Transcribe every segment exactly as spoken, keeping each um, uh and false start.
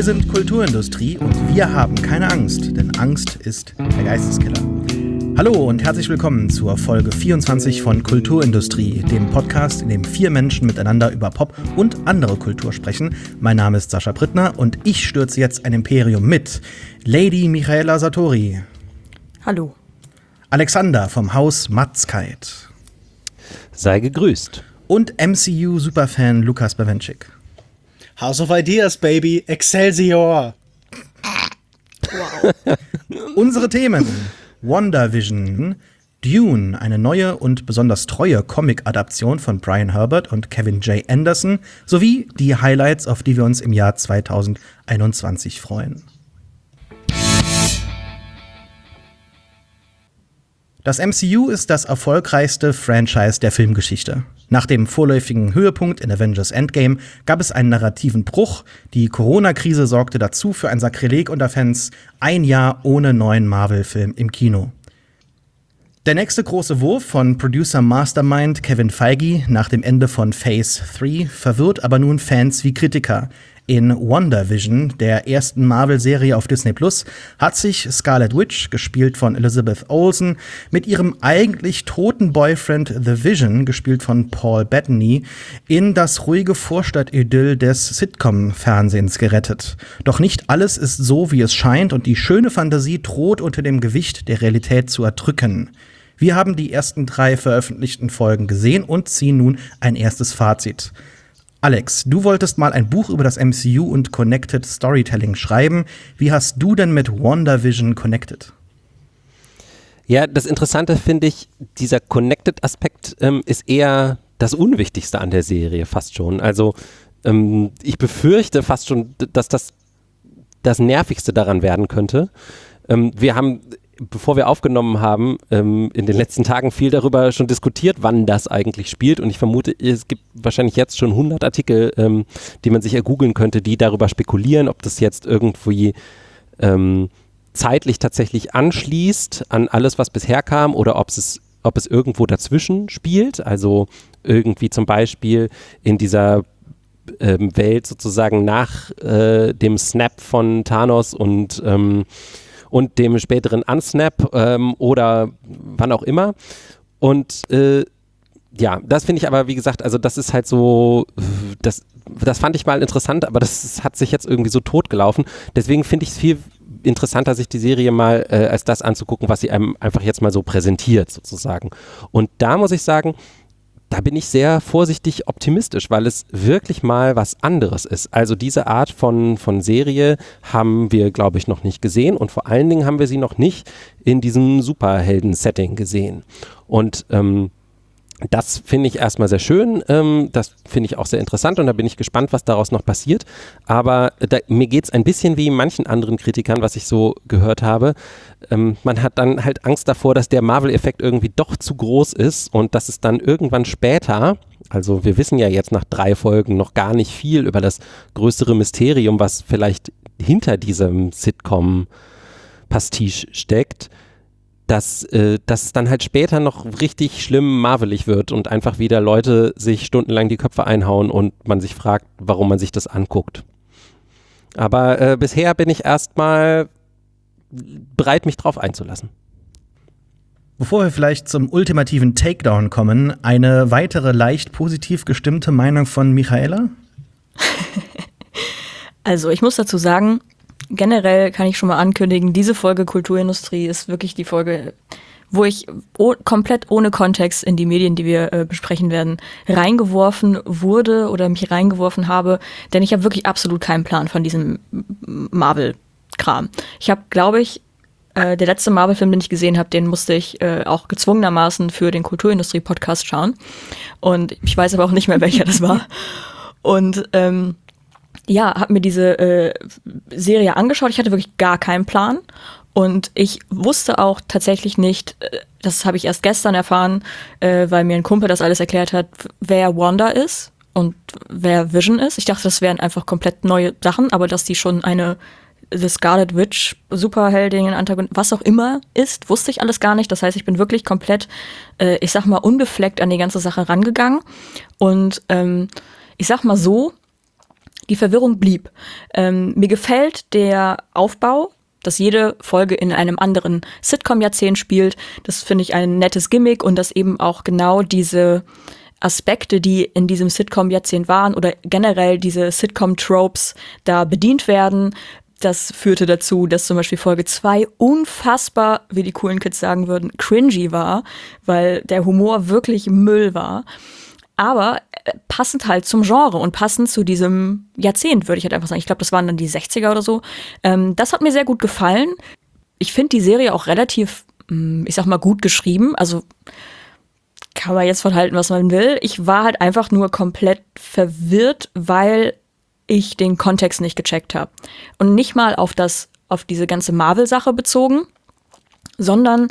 Wir sind Kulturindustrie und wir haben keine Angst, denn Angst ist der Geisteskiller. Hallo und herzlich willkommen zur Folge vierundzwanzig von Kulturindustrie, dem Podcast, in dem vier Menschen miteinander über Pop und andere Kultur sprechen. Mein Name ist Sascha Brittner und ich stürze jetzt ein Imperium mit Lady Michaela Satori. Hallo. Alexander vom Haus Matzkeit. Sei gegrüßt. Und M C U-Superfan Lukas Bawenschik. House of Ideas, baby. Excelsior. Wow. Unsere Themen: WandaVision, Dune, eine neue und besonders treue Comic-Adaption von Brian Herbert und Kevin J. Anderson, sowie die Highlights, auf die wir uns im Jahr zweitausendeinundzwanzig freuen. Das M C U ist das erfolgreichste Franchise der Filmgeschichte. Nach dem vorläufigen Höhepunkt in Avengers Endgame gab es einen narrativen Bruch. Die Corona-Krise sorgte dazu für ein Sakrileg unter Fans: ein Jahr ohne neuen Marvel-Film im Kino. Der nächste große Wurf von Producer Mastermind Kevin Feige nach dem Ende von Phase drei verwirrt aber nun Fans wie Kritiker. In WandaVision, der ersten Marvel-Serie auf Disney Plus, hat sich Scarlet Witch, gespielt von Elizabeth Olsen, mit ihrem eigentlich toten Boyfriend The Vision, gespielt von Paul Bettany, in das ruhige Vorstadt-Idyll des Sitcom-Fernsehens gerettet. Doch nicht alles ist so, wie es scheint, und die schöne Fantasie droht unter dem Gewicht der Realität zu erdrücken. Wir haben die ersten drei veröffentlichten Folgen gesehen und ziehen nun ein erstes Fazit. Alex, du wolltest mal ein Buch über das M C U und Connected Storytelling schreiben. Wie hast du denn mit WandaVision connected? Ja, das Interessante finde ich, dieser Connected-Aspekt ähm, ist eher das Unwichtigste an der Serie, fast schon. Also ähm, ich befürchte fast schon, dass das das Nervigste daran werden könnte. Ähm, wir haben, bevor wir aufgenommen haben, ähm, in den letzten Tagen viel darüber schon diskutiert, wann das eigentlich spielt, und ich vermute, es gibt wahrscheinlich jetzt schon hundert Artikel, ähm, die man sich ergoogeln könnte, die darüber spekulieren, ob das jetzt irgendwie ähm, zeitlich tatsächlich anschließt an alles, was bisher kam, oder ob es, ob es irgendwo dazwischen spielt, also irgendwie zum Beispiel in dieser ähm, Welt sozusagen nach äh, dem Snap von Thanos und ähm, und dem späteren Unsnap ähm, oder wann auch immer. Und äh, ja, das finde ich aber, wie gesagt, also das ist halt so, das, das fand ich mal interessant, aber das hat sich jetzt irgendwie so totgelaufen. Deswegen finde ich es viel interessanter, sich die Serie mal äh, als das anzugucken, was sie einem einfach jetzt mal so präsentiert, sozusagen. Und da muss ich sagen, da bin ich sehr vorsichtig optimistisch, weil es wirklich mal was anderes ist. Also diese Art von, von Serie haben wir, glaube ich, noch nicht gesehen, und vor allen Dingen haben wir sie noch nicht in diesem Superhelden-Setting gesehen. Und ähm, das finde ich erstmal sehr schön, ähm, das finde ich auch sehr interessant, und da bin ich gespannt, was daraus noch passiert. Aber da, mir geht es ein bisschen wie manchen anderen Kritikern, was ich so gehört habe. Ähm, man hat dann halt Angst davor, dass der Marvel-Effekt irgendwie doch zu groß ist und dass es dann irgendwann später, also wir wissen ja jetzt nach drei Folgen noch gar nicht viel über das größere Mysterium, was vielleicht hinter diesem Sitcom-Pastiche steckt, dass, äh, dass es dann halt später noch richtig schlimm marvelig wird und einfach wieder Leute sich stundenlang die Köpfe einhauen und man sich fragt, warum man sich das anguckt. Aber äh, bisher bin ich erstmal bereit, mich drauf einzulassen. Bevor wir vielleicht zum ultimativen Takedown kommen, eine weitere leicht positiv gestimmte Meinung von Michaela? Also ich muss dazu sagen, generell kann ich schon mal ankündigen, diese Folge Kulturindustrie ist wirklich die Folge, wo ich oh, komplett ohne Kontext in die Medien, die wir äh, besprechen werden, reingeworfen wurde oder mich reingeworfen habe, denn ich habe wirklich absolut keinen Plan von diesem Marvel-Kram. Ich habe, glaube ich, äh, der letzte Marvel-Film, den ich gesehen habe, den musste ich äh, auch gezwungenermaßen für den Kulturindustrie-Podcast schauen, und ich weiß aber auch nicht mehr, welcher das war. Und ähm, ja, habe mir diese äh, Serie angeschaut. Ich hatte wirklich gar keinen Plan. Und ich wusste auch tatsächlich nicht, äh, das habe ich erst gestern erfahren, äh, weil mir ein Kumpel das alles erklärt hat, wer Wanda ist und wer Vision ist. Ich dachte, das wären einfach komplett neue Sachen, aber dass die schon eine The Scarlet Witch, Superheldin, Antagonist, was auch immer ist, wusste ich alles gar nicht. Das heißt, ich bin wirklich komplett, äh, ich sag mal, unbefleckt an die ganze Sache rangegangen. Und ähm, ich sag mal so, die Verwirrung blieb. Ähm, mir gefällt der Aufbau, dass jede Folge in einem anderen Sitcom-Jahrzehnt spielt. Das finde ich ein nettes Gimmick und dass eben auch genau diese Aspekte, die in diesem Sitcom-Jahrzehnt waren oder generell diese Sitcom-Tropes da bedient werden. Das führte dazu, dass zum Beispiel Folge zwei unfassbar, wie die coolen Kids sagen würden, cringy war, weil der Humor wirklich Müll war. Aber passend halt zum Genre und passend zu diesem Jahrzehnt, würde ich halt einfach sagen. Ich glaube, das waren dann die sechziger oder so. Ähm, das hat mir sehr gut gefallen. Ich finde die Serie auch relativ, ich sag mal, gut geschrieben. Also kann man jetzt von halten, was man will. Ich war halt einfach nur komplett verwirrt, weil ich den Kontext nicht gecheckt habe. Und nicht mal auf das, auf diese ganze Marvel-Sache bezogen, sondern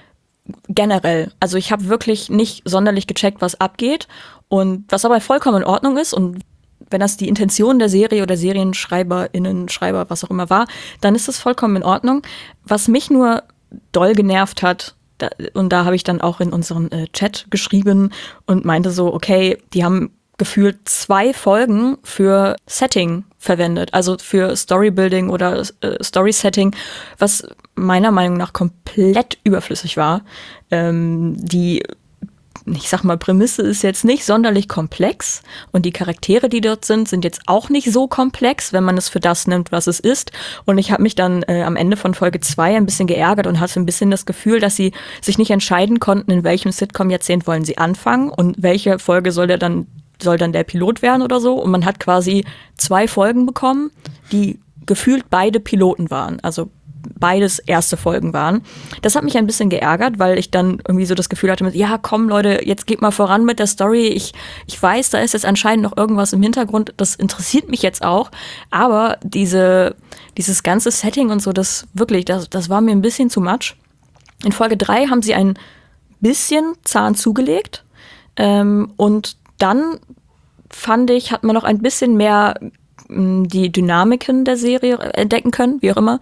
generell. Also ich habe wirklich nicht sonderlich gecheckt, was abgeht. Und was aber vollkommen in Ordnung ist. Und wenn das die Intention der Serie oder SerienschreiberInnen, Schreiber, was auch immer war, dann ist das vollkommen in Ordnung. Was mich nur doll genervt hat, da, und da habe ich dann auch in unseren äh, Chat geschrieben und meinte so, okay, die haben gefühlt zwei Folgen für Setting verwendet, also für Storybuilding oder äh, Story-Setting, was meiner Meinung nach komplett überflüssig war. Ähm, die, ich sag mal, Prämisse ist jetzt nicht sonderlich komplex und die Charaktere, die dort sind, sind jetzt auch nicht so komplex, wenn man es für das nimmt, was es ist. Und ich habe mich dann äh, am Ende von Folge zwei ein bisschen geärgert und hatte ein bisschen das Gefühl, dass sie sich nicht entscheiden konnten, in welchem Sitcom-Jahrzehnt wollen sie anfangen und welche Folge soll der dann soll dann der Pilot werden oder so. Und man hat quasi zwei Folgen bekommen, die gefühlt beide Piloten waren. Also beides erste Folgen waren. Das hat mich ein bisschen geärgert, weil ich dann irgendwie so das Gefühl hatte, mit, ja komm Leute, jetzt geht mal voran mit der Story. Ich, ich weiß, da ist jetzt anscheinend noch irgendwas im Hintergrund. Das interessiert mich jetzt auch. Aber diese, dieses ganze Setting und so, das wirklich, das, das war mir ein bisschen zu much. In Folge drei haben sie ein bisschen Zahn zugelegt. Ähm, und dann fand ich, hat man noch ein bisschen mehr mh, die Dynamiken der Serie entdecken können, wie auch immer.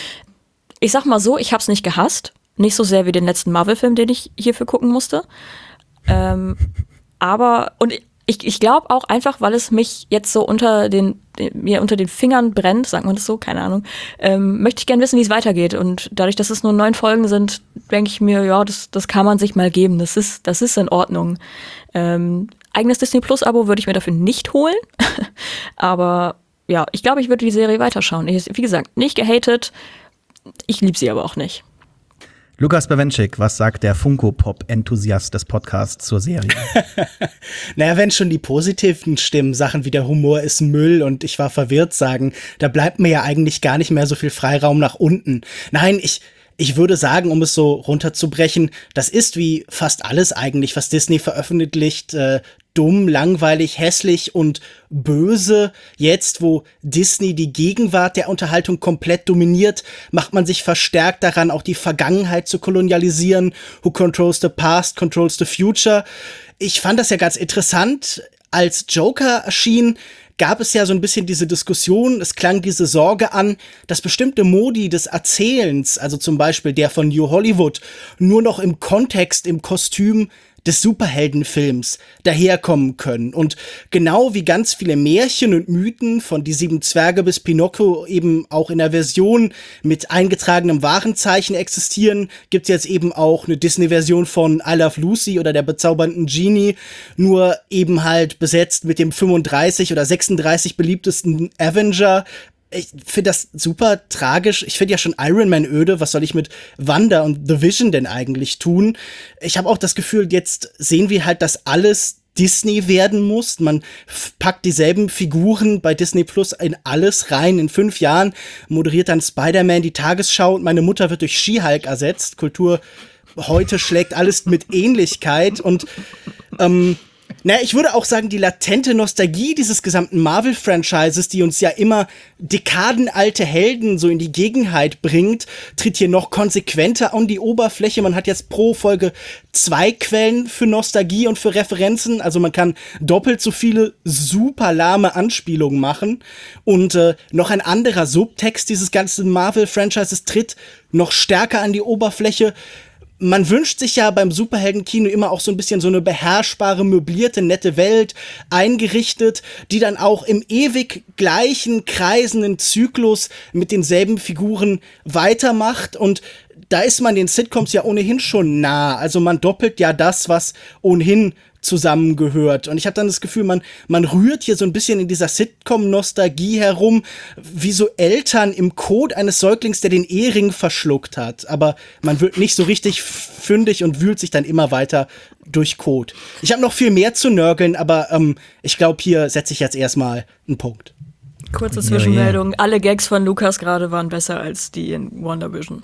Ich sag mal so, ich hab's nicht gehasst. Nicht so sehr wie den letzten Marvel-Film, den ich hierfür gucken musste. Ähm, aber, und ich, ich glaube auch einfach, weil es mich jetzt so unter den, mir unter den Fingern brennt, sagt man das so, keine Ahnung, ähm, möchte ich gerne wissen, wie es weitergeht. Und dadurch, dass es nur neun Folgen sind, denke ich mir, ja, das, das kann man sich mal geben. Das ist, das ist in Ordnung. Ähm, eigenes Disney Plus Abo würde ich mir dafür nicht holen. Aber ja, ich glaube, ich würde die Serie weiterschauen. Ich, wie gesagt, nicht gehatet. Ich liebe sie aber auch nicht. Lukas Bawenschik, was sagt der Funko-Pop-Enthusiast des Podcasts zur Serie? Naja, wenn schon die positiven Stimmen, Sachen wie der Humor ist Müll und ich war verwirrt sagen, da bleibt mir ja eigentlich gar nicht mehr so viel Freiraum nach unten. Nein, ich Ich würde sagen, um es so runterzubrechen, das ist wie fast alles eigentlich, was Disney veröffentlicht, äh, dumm, langweilig, hässlich und böse. Jetzt, wo Disney die Gegenwart der Unterhaltung komplett dominiert, macht man sich verstärkt daran, auch die Vergangenheit zu kolonialisieren. Who controls the past, controls the future. Ich fand das ja ganz interessant. Als Joker erschien, gab es ja so ein bisschen diese Diskussion, es klang diese Sorge an, dass bestimmte Modi des Erzählens, also zum Beispiel der von New Hollywood, nur noch im Kontext, im Kostüm des Superheldenfilms daherkommen können. Und genau wie ganz viele Märchen und Mythen von Die Sieben Zwerge bis Pinocchio eben auch in der Version mit eingetragenem Warenzeichen existieren, gibt es jetzt eben auch eine Disney-Version von I Love Lucy oder der bezaubernden Genie, nur eben halt besetzt mit dem fünfunddreißig oder sechsunddreißig beliebtesten Avenger. Ich finde das super tragisch. Ich finde ja schon Iron Man öde. Was soll ich mit Wanda und The Vision denn eigentlich tun? Ich habe auch das Gefühl, jetzt sehen wir halt, dass alles Disney werden muss. Man packt dieselben Figuren bei Disney Plus in alles rein. In fünf Jahren moderiert dann Spider-Man die Tagesschau und meine Mutter wird durch She-Hulk ersetzt. Kultur heute schlägt alles mit Ähnlichkeit und ähm, naja, ich würde auch sagen, die latente Nostalgie dieses gesamten Marvel-Franchises, die uns ja immer dekadenalte Helden so in die Gegenwart bringt, tritt hier noch konsequenter an die Oberfläche. Man hat jetzt pro Folge zwei Quellen für Nostalgie und für Referenzen. Also man kann doppelt so viele super lahme Anspielungen machen. Und äh, noch ein anderer Subtext dieses ganzen Marvel-Franchises tritt noch stärker an die Oberfläche. man wünscht sich ja beim Superheldenkino immer auch so ein bisschen so eine beherrschbare, möblierte, nette Welt eingerichtet, die dann auch im ewig gleichen, kreisenden Zyklus mit denselben Figuren weitermacht. Und da ist man den Sitcoms ja ohnehin schon nah. Also man doppelt ja das, was ohnehin zusammengehört. Und ich habe dann das Gefühl, man, man rührt hier so ein bisschen in dieser Sitcom-Nostalgie herum, wie so Eltern im Kot eines Säuglings, der den Ehering verschluckt hat. Aber man wird nicht so richtig fündig und wühlt sich dann immer weiter durch Kot. Ich habe noch viel mehr zu nörgeln, aber ähm, ich glaube, hier setze ich jetzt erstmal einen Punkt. Kurze Zwischenmeldung, alle Gags von Lukas gerade waren besser als die in WandaVision.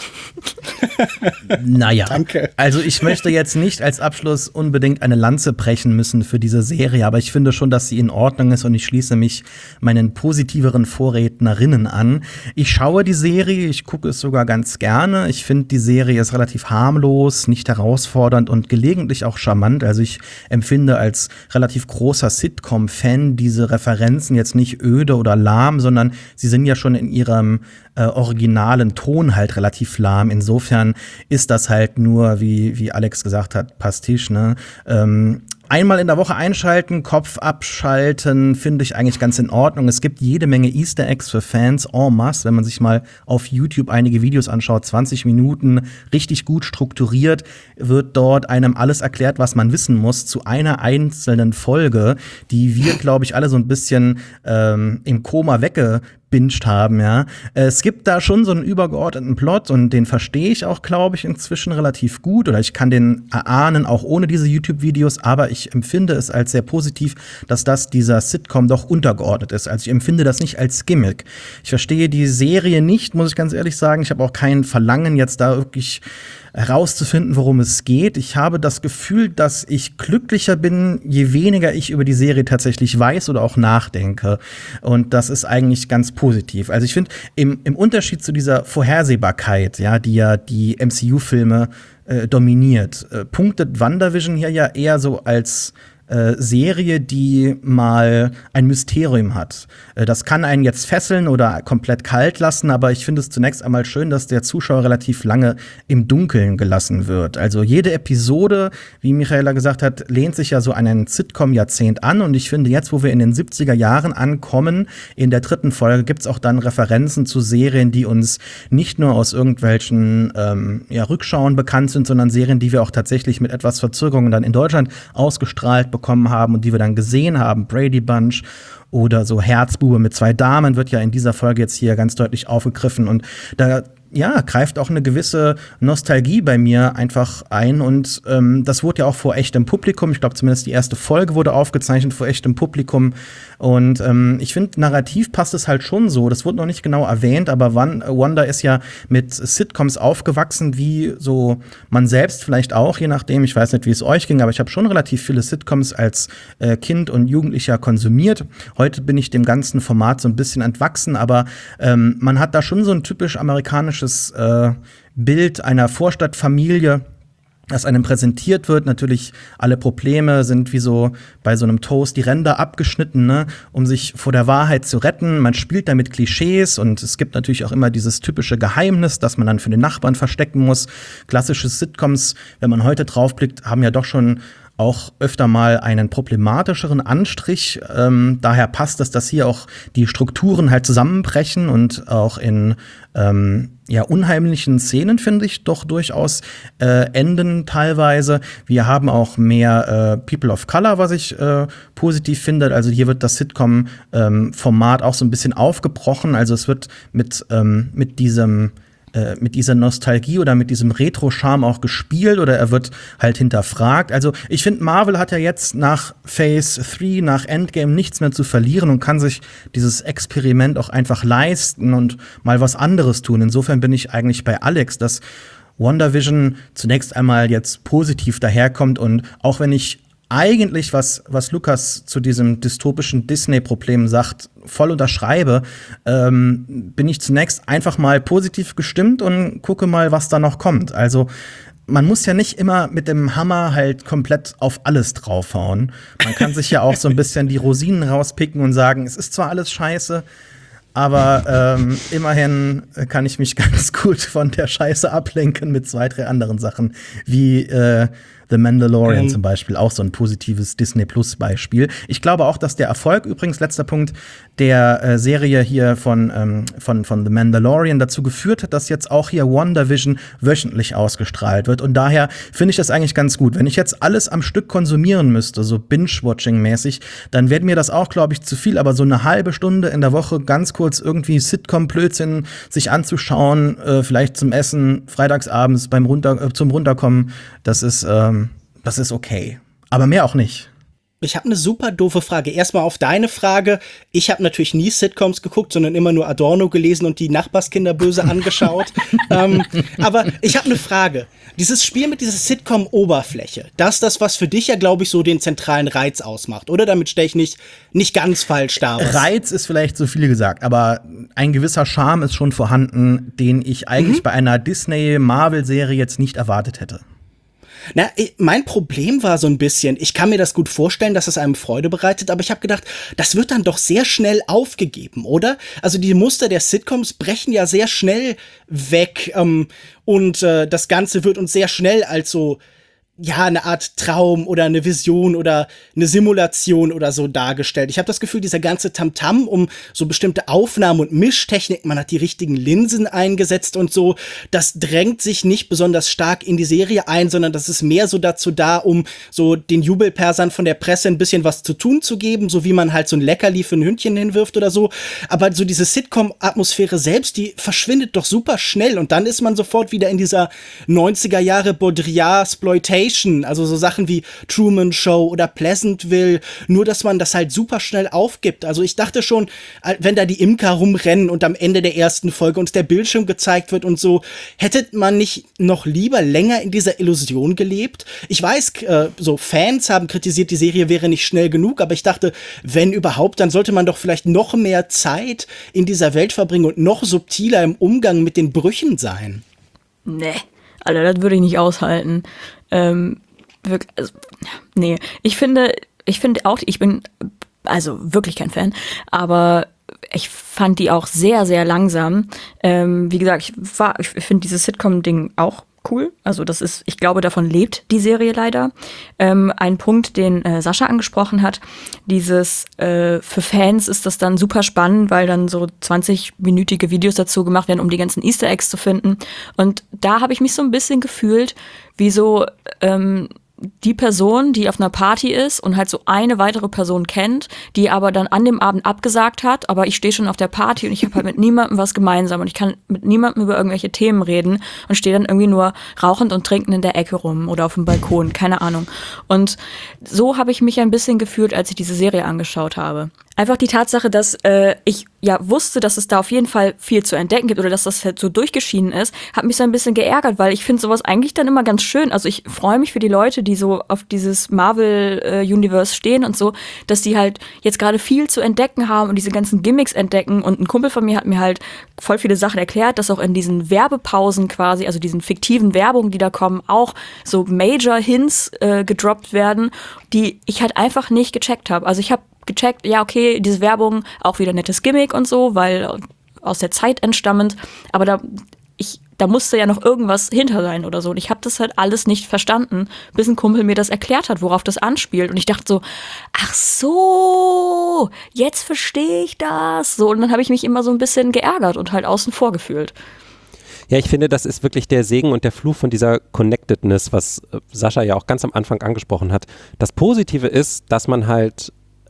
Naja, Danke. Also ich möchte jetzt nicht als Abschluss unbedingt eine Lanze brechen müssen für diese Serie, aber ich finde schon, dass sie in Ordnung ist und ich schließe mich meinen positiveren Vorrednerinnen an. Ich schaue die Serie, ich gucke es sogar ganz gerne. Ich finde, die Serie ist relativ harmlos, nicht herausfordernd und gelegentlich auch charmant. Also ich empfinde als relativ großer Sitcom-Fan diese Referenzen jetzt nicht öde oder lahm, sondern sie sind ja schon in ihrem äh, originalen Ton halt relativ lahm. Insofern ist das halt nur, wie, wie Alex gesagt hat, Pastiche, ne? Ähm, Einmal in der Woche einschalten, Kopf abschalten, finde ich eigentlich ganz in Ordnung. Es gibt jede Menge Easter Eggs für Fans en masse, wenn man sich mal auf YouTube einige Videos anschaut, zwanzig Minuten, richtig gut strukturiert, wird dort einem alles erklärt, was man wissen muss, zu einer einzelnen Folge, die wir, glaube ich, alle so ein bisschen ähm, im Koma wegge gebinged haben, ja. Es gibt da schon so einen übergeordneten Plot und den verstehe ich auch, glaube ich, inzwischen relativ gut oder ich kann den erahnen, auch ohne diese YouTube-Videos, aber ich empfinde es als sehr positiv, dass das dieser Sitcom doch untergeordnet ist. Also ich empfinde das nicht als Gimmick. Ich verstehe die Serie nicht, muss ich ganz ehrlich sagen. Ich habe auch kein Verlangen, jetzt da wirklich herauszufinden, worum es geht. Ich habe das Gefühl, dass ich glücklicher bin, je weniger ich über die Serie tatsächlich weiß oder auch nachdenke. Und das ist eigentlich ganz positiv. Also ich finde, im, im Unterschied zu dieser Vorhersehbarkeit, ja, die ja die M C U-Filme äh, dominiert, äh, punktet WandaVision hier ja eher so als Äh, Serie, die mal ein Mysterium hat. Äh, das kann einen jetzt fesseln oder komplett kalt lassen, aber ich finde es zunächst einmal schön, dass der Zuschauer relativ lange im Dunkeln gelassen wird. Also jede Episode, wie Michaela gesagt hat, lehnt sich ja so an ein Sitcom-Jahrzehnt an und ich finde jetzt, wo wir in den siebziger Jahren ankommen, in der dritten Folge gibt's auch dann Referenzen zu Serien, die uns nicht nur aus irgendwelchen ähm, ja, Rückschauen bekannt sind, sondern Serien, die wir auch tatsächlich mit etwas Verzögerung dann in Deutschland ausgestrahlt bekommen haben und die wir dann gesehen haben, Brady Bunch oder so Herzbube mit zwei Damen wird ja in dieser Folge jetzt hier ganz deutlich aufgegriffen und da ja, greift auch eine gewisse Nostalgie bei mir einfach ein und ähm, das wurde ja auch vor echtem Publikum, ich glaube zumindest die erste Folge wurde aufgezeichnet vor echtem Publikum und ähm, ich finde, narrativ passt es halt schon so, das wurde noch nicht genau erwähnt, aber Wanda ist ja mit Sitcoms aufgewachsen, wie so man selbst vielleicht auch, je nachdem, ich weiß nicht, wie es euch ging, aber ich habe schon relativ viele Sitcoms als äh, Kind und Jugendlicher konsumiert. Heute bin ich dem ganzen Format so ein bisschen entwachsen, aber ähm, man hat da schon so ein typisch amerikanisches Äh, Bild einer Vorstadtfamilie, das einem präsentiert wird. Natürlich alle Probleme sind wie so bei so einem Toast die Ränder abgeschnitten, ne, um sich vor der Wahrheit zu retten. Man spielt damit Klischees und es gibt natürlich auch immer dieses typische Geheimnis, das man dann für den Nachbarn verstecken muss. Klassische Sitcoms, wenn man heute draufblickt, haben ja doch schon auch öfter mal einen problematischeren Anstrich. Ähm, daher passt es, dass hier auch die Strukturen halt zusammenbrechen und auch in ähm, ja, unheimlichen Szenen, finde ich, doch durchaus äh, enden teilweise. Wir haben auch mehr äh, People of Color, was ich äh, positiv finde. Also hier wird das Sitcom-Format ähm, auch so ein bisschen aufgebrochen. Also es wird mit, ähm, mit diesem mit dieser Nostalgie oder mit diesem Retro-Charme auch gespielt oder er wird halt hinterfragt. Also ich finde, Marvel hat ja jetzt nach Phase drei, nach Endgame nichts mehr zu verlieren und kann sich dieses Experiment auch einfach leisten und mal was anderes tun. Insofern bin ich eigentlich bei Alex, dass WandaVision zunächst einmal jetzt positiv daherkommt und auch wenn ich eigentlich, was, was Lukas zu diesem dystopischen Disney-Problem sagt, voll unterschreibe, ähm, bin ich zunächst einfach mal positiv gestimmt und gucke mal, was da noch kommt. Also man muss ja nicht immer mit dem Hammer halt komplett auf alles draufhauen. Man kann sich ja auch so ein bisschen die Rosinen rauspicken und sagen, es ist zwar alles scheiße, Aber ähm, immerhin kann ich mich ganz gut von der Scheiße ablenken mit zwei, drei anderen Sachen, wie äh, The Mandalorian ähm. zum Beispiel, auch so ein positives Disney-Plus-Beispiel. Ich glaube auch, dass der Erfolg, übrigens, letzter Punkt, der äh, Serie hier von, ähm, von, von The Mandalorian dazu geführt hat, dass jetzt auch hier WandaVision wöchentlich ausgestrahlt wird. Und daher finde ich das eigentlich ganz gut. Wenn ich jetzt alles am Stück konsumieren müsste, so Binge-Watching-mäßig, dann wäre mir das auch, glaube ich, zu viel. Aber so eine halbe Stunde in der Woche ganz kurz irgendwie Sitcom-Blödsinn sich anzuschauen, äh, vielleicht zum Essen, freitagsabends beim Runter, äh, zum Runterkommen, das ist, ähm, das ist okay. Aber mehr auch nicht. Ich habe eine super doofe Frage. Erstmal auf deine Frage. Ich habe natürlich nie Sitcoms geguckt, sondern immer nur Adorno gelesen und die Nachbarskinder böse angeschaut. ähm, aber ich habe eine Frage. Dieses Spiel mit dieser Sitcom-Oberfläche, das ist das, was für dich ja, glaube ich, so den zentralen Reiz ausmacht. Oder damit stelle ich nicht, nicht ganz falsch dar. Reiz ist vielleicht zu viel gesagt, aber ein gewisser Charme ist schon vorhanden, den ich eigentlich mhm. bei einer Disney-Marvel-Serie jetzt nicht erwartet hätte. Na, mein Problem war so ein bisschen, ich kann mir das gut vorstellen, dass es einem Freude bereitet, aber ich habe gedacht, das wird dann doch sehr schnell aufgegeben, oder? Also die Muster der Sitcoms brechen ja sehr schnell weg ähm, und äh, das Ganze wird uns sehr schnell als so, ja, eine Art Traum oder eine Vision oder eine Simulation oder so dargestellt. Ich habe das Gefühl, dieser ganze Tamtam um so bestimmte Aufnahmen und Mischtechnik, man hat die richtigen Linsen eingesetzt und so, das drängt sich nicht besonders stark in die Serie ein, sondern das ist mehr so dazu da, um so den Jubelpersern von der Presse ein bisschen was zu tun zu geben, so wie man halt so ein Leckerli für ein Hündchen hinwirft oder so. Aber so diese Sitcom-Atmosphäre selbst, die verschwindet doch super schnell und dann ist man sofort wieder in dieser neunziger Jahre Baudrillard-Sploitation, also so Sachen wie Truman Show oder Pleasantville, nur dass man das halt super schnell aufgibt. Also ich dachte schon, wenn da die Imker rumrennen und am Ende der ersten Folge uns der Bildschirm gezeigt wird und so, hätte man nicht noch lieber länger in dieser Illusion gelebt? Ich weiß, äh, so Fans haben kritisiert, die Serie wäre nicht schnell genug, aber ich dachte, wenn überhaupt, dann sollte man doch vielleicht noch mehr Zeit in dieser Welt verbringen und noch subtiler im Umgang mit den Brüchen sein. Nee, Alter, das würde ich nicht aushalten. Ähm, wirklich, also, nee, ich finde, ich finde auch, ich bin also wirklich kein Fan, aber ich fand die auch sehr, sehr langsam. Ähm, wie gesagt, ich war, ich finde dieses Sitcom-Ding auch cool. Also das ist, ich glaube, davon lebt die Serie leider. Ähm, ein Punkt, den äh, Sascha angesprochen hat, dieses, äh, für Fans ist das dann super spannend, weil dann so zwanzig-minütige Videos dazu gemacht werden, um die ganzen Easter Eggs zu finden. Und da habe ich mich so ein bisschen gefühlt, wie so, ähm, die Person, die auf einer Party ist und halt so eine weitere Person kennt, die aber dann an dem Abend abgesagt hat, aber ich stehe schon auf der Party und ich habe halt mit niemandem was gemeinsam und ich kann mit niemandem über irgendwelche Themen reden und stehe dann irgendwie nur rauchend und trinkend in der Ecke rum oder auf dem Balkon, keine Ahnung. Und so habe ich mich ein bisschen gefühlt, als ich diese Serie angeschaut habe. Einfach die Tatsache, dass äh, ich ja wusste, dass es da auf jeden Fall viel zu entdecken gibt oder dass das halt so durchgeschieden ist, hat mich so ein bisschen geärgert, weil ich finde sowas eigentlich dann immer ganz schön. Also ich freue mich für die Leute, die so auf dieses Marvel-Universe stehen und so, dass die halt jetzt gerade viel zu entdecken haben und diese ganzen Gimmicks entdecken. Und ein Kumpel von mir hat mir halt voll viele Sachen erklärt, dass auch in diesen Werbepausen quasi, also diesen fiktiven Werbungen, die da kommen, auch so Major-Hints äh, gedroppt werden, die ich halt einfach nicht gecheckt habe. Also ich habe gecheckt, ja, okay, diese Werbung, auch wieder nettes Gimmick und so, weil aus der Zeit entstammend, aber da, ich, da musste ja noch irgendwas hinter sein oder so. Und ich habe das halt alles nicht verstanden, bis ein Kumpel mir das erklärt hat, worauf das anspielt. Und ich dachte so, ach so, jetzt verstehe ich das. So, und dann habe ich mich immer so ein bisschen geärgert und halt außen vor gefühlt. Ja, ich finde, das ist wirklich der Segen und der Fluch von dieser Connectedness, was Sascha ja auch ganz am Anfang angesprochen hat. Das Positive ist, dass man halt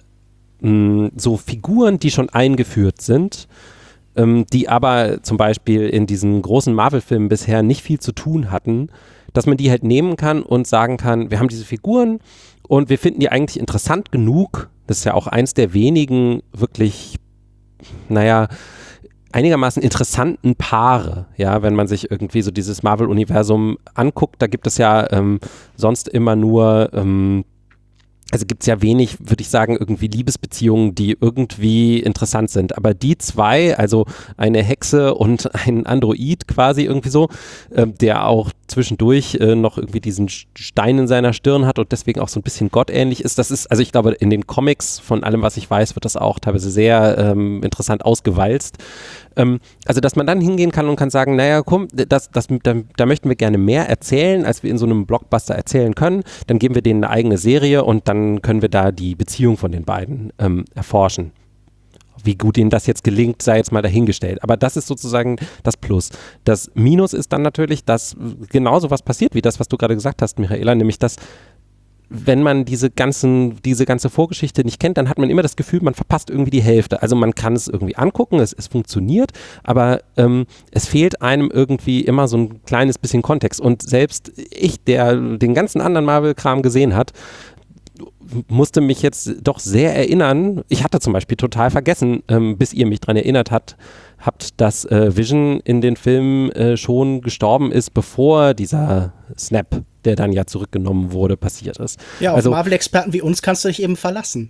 so Figuren, die schon eingeführt sind, ähm, die aber zum Beispiel in diesen großen Marvel-Filmen bisher nicht viel zu tun hatten, dass man die halt nehmen kann und sagen kann, wir haben diese Figuren und wir finden die eigentlich interessant genug. Das ist ja auch eins der wenigen wirklich, naja, einigermaßen interessanten Paare, ja, wenn man sich irgendwie so dieses Marvel-Universum anguckt, da gibt es ja ähm, sonst immer nur ähm, Also gibt es ja wenig, würde ich sagen, irgendwie Liebesbeziehungen, die irgendwie interessant sind. Aber die zwei, also eine Hexe und ein Android quasi irgendwie so, äh, der auch zwischendurch äh, noch irgendwie diesen Stein in seiner Stirn hat und deswegen auch so ein bisschen gottähnlich ist. Das ist, also ich glaube, in den Comics, von allem, was ich weiß, wird das auch teilweise sehr ähm, interessant ausgewalzt. Ähm, also, dass man dann hingehen kann und kann sagen, naja, komm, das, das, da, da möchten wir gerne mehr erzählen, als wir in so einem Blockbuster erzählen können. Dann geben wir denen eine eigene Serie und dann können wir da die Beziehung von den beiden ähm, erforschen. Wie gut ihnen das jetzt gelingt, sei jetzt mal dahingestellt. Aber das ist sozusagen das Plus. Das Minus ist dann natürlich, dass genauso was passiert, wie das, was du gerade gesagt hast, Michaela, nämlich dass, wenn man diese ganzen, diese ganze Vorgeschichte nicht kennt, dann hat man immer das Gefühl, man verpasst irgendwie die Hälfte. Also man kann es irgendwie angucken, es, es funktioniert, aber ähm, es fehlt einem irgendwie immer so ein kleines bisschen Kontext. Und selbst ich, der den ganzen anderen Marvel-Kram gesehen hat, musste mich jetzt doch sehr erinnern. Ich hatte zum Beispiel total vergessen, ähm, bis ihr mich daran erinnert habt, habt, dass äh, Vision in den Filmen äh, schon gestorben ist, bevor dieser Snap, der dann ja zurückgenommen wurde, passiert ist. Ja, auf also, Marvel-Experten wie uns kannst du dich eben verlassen.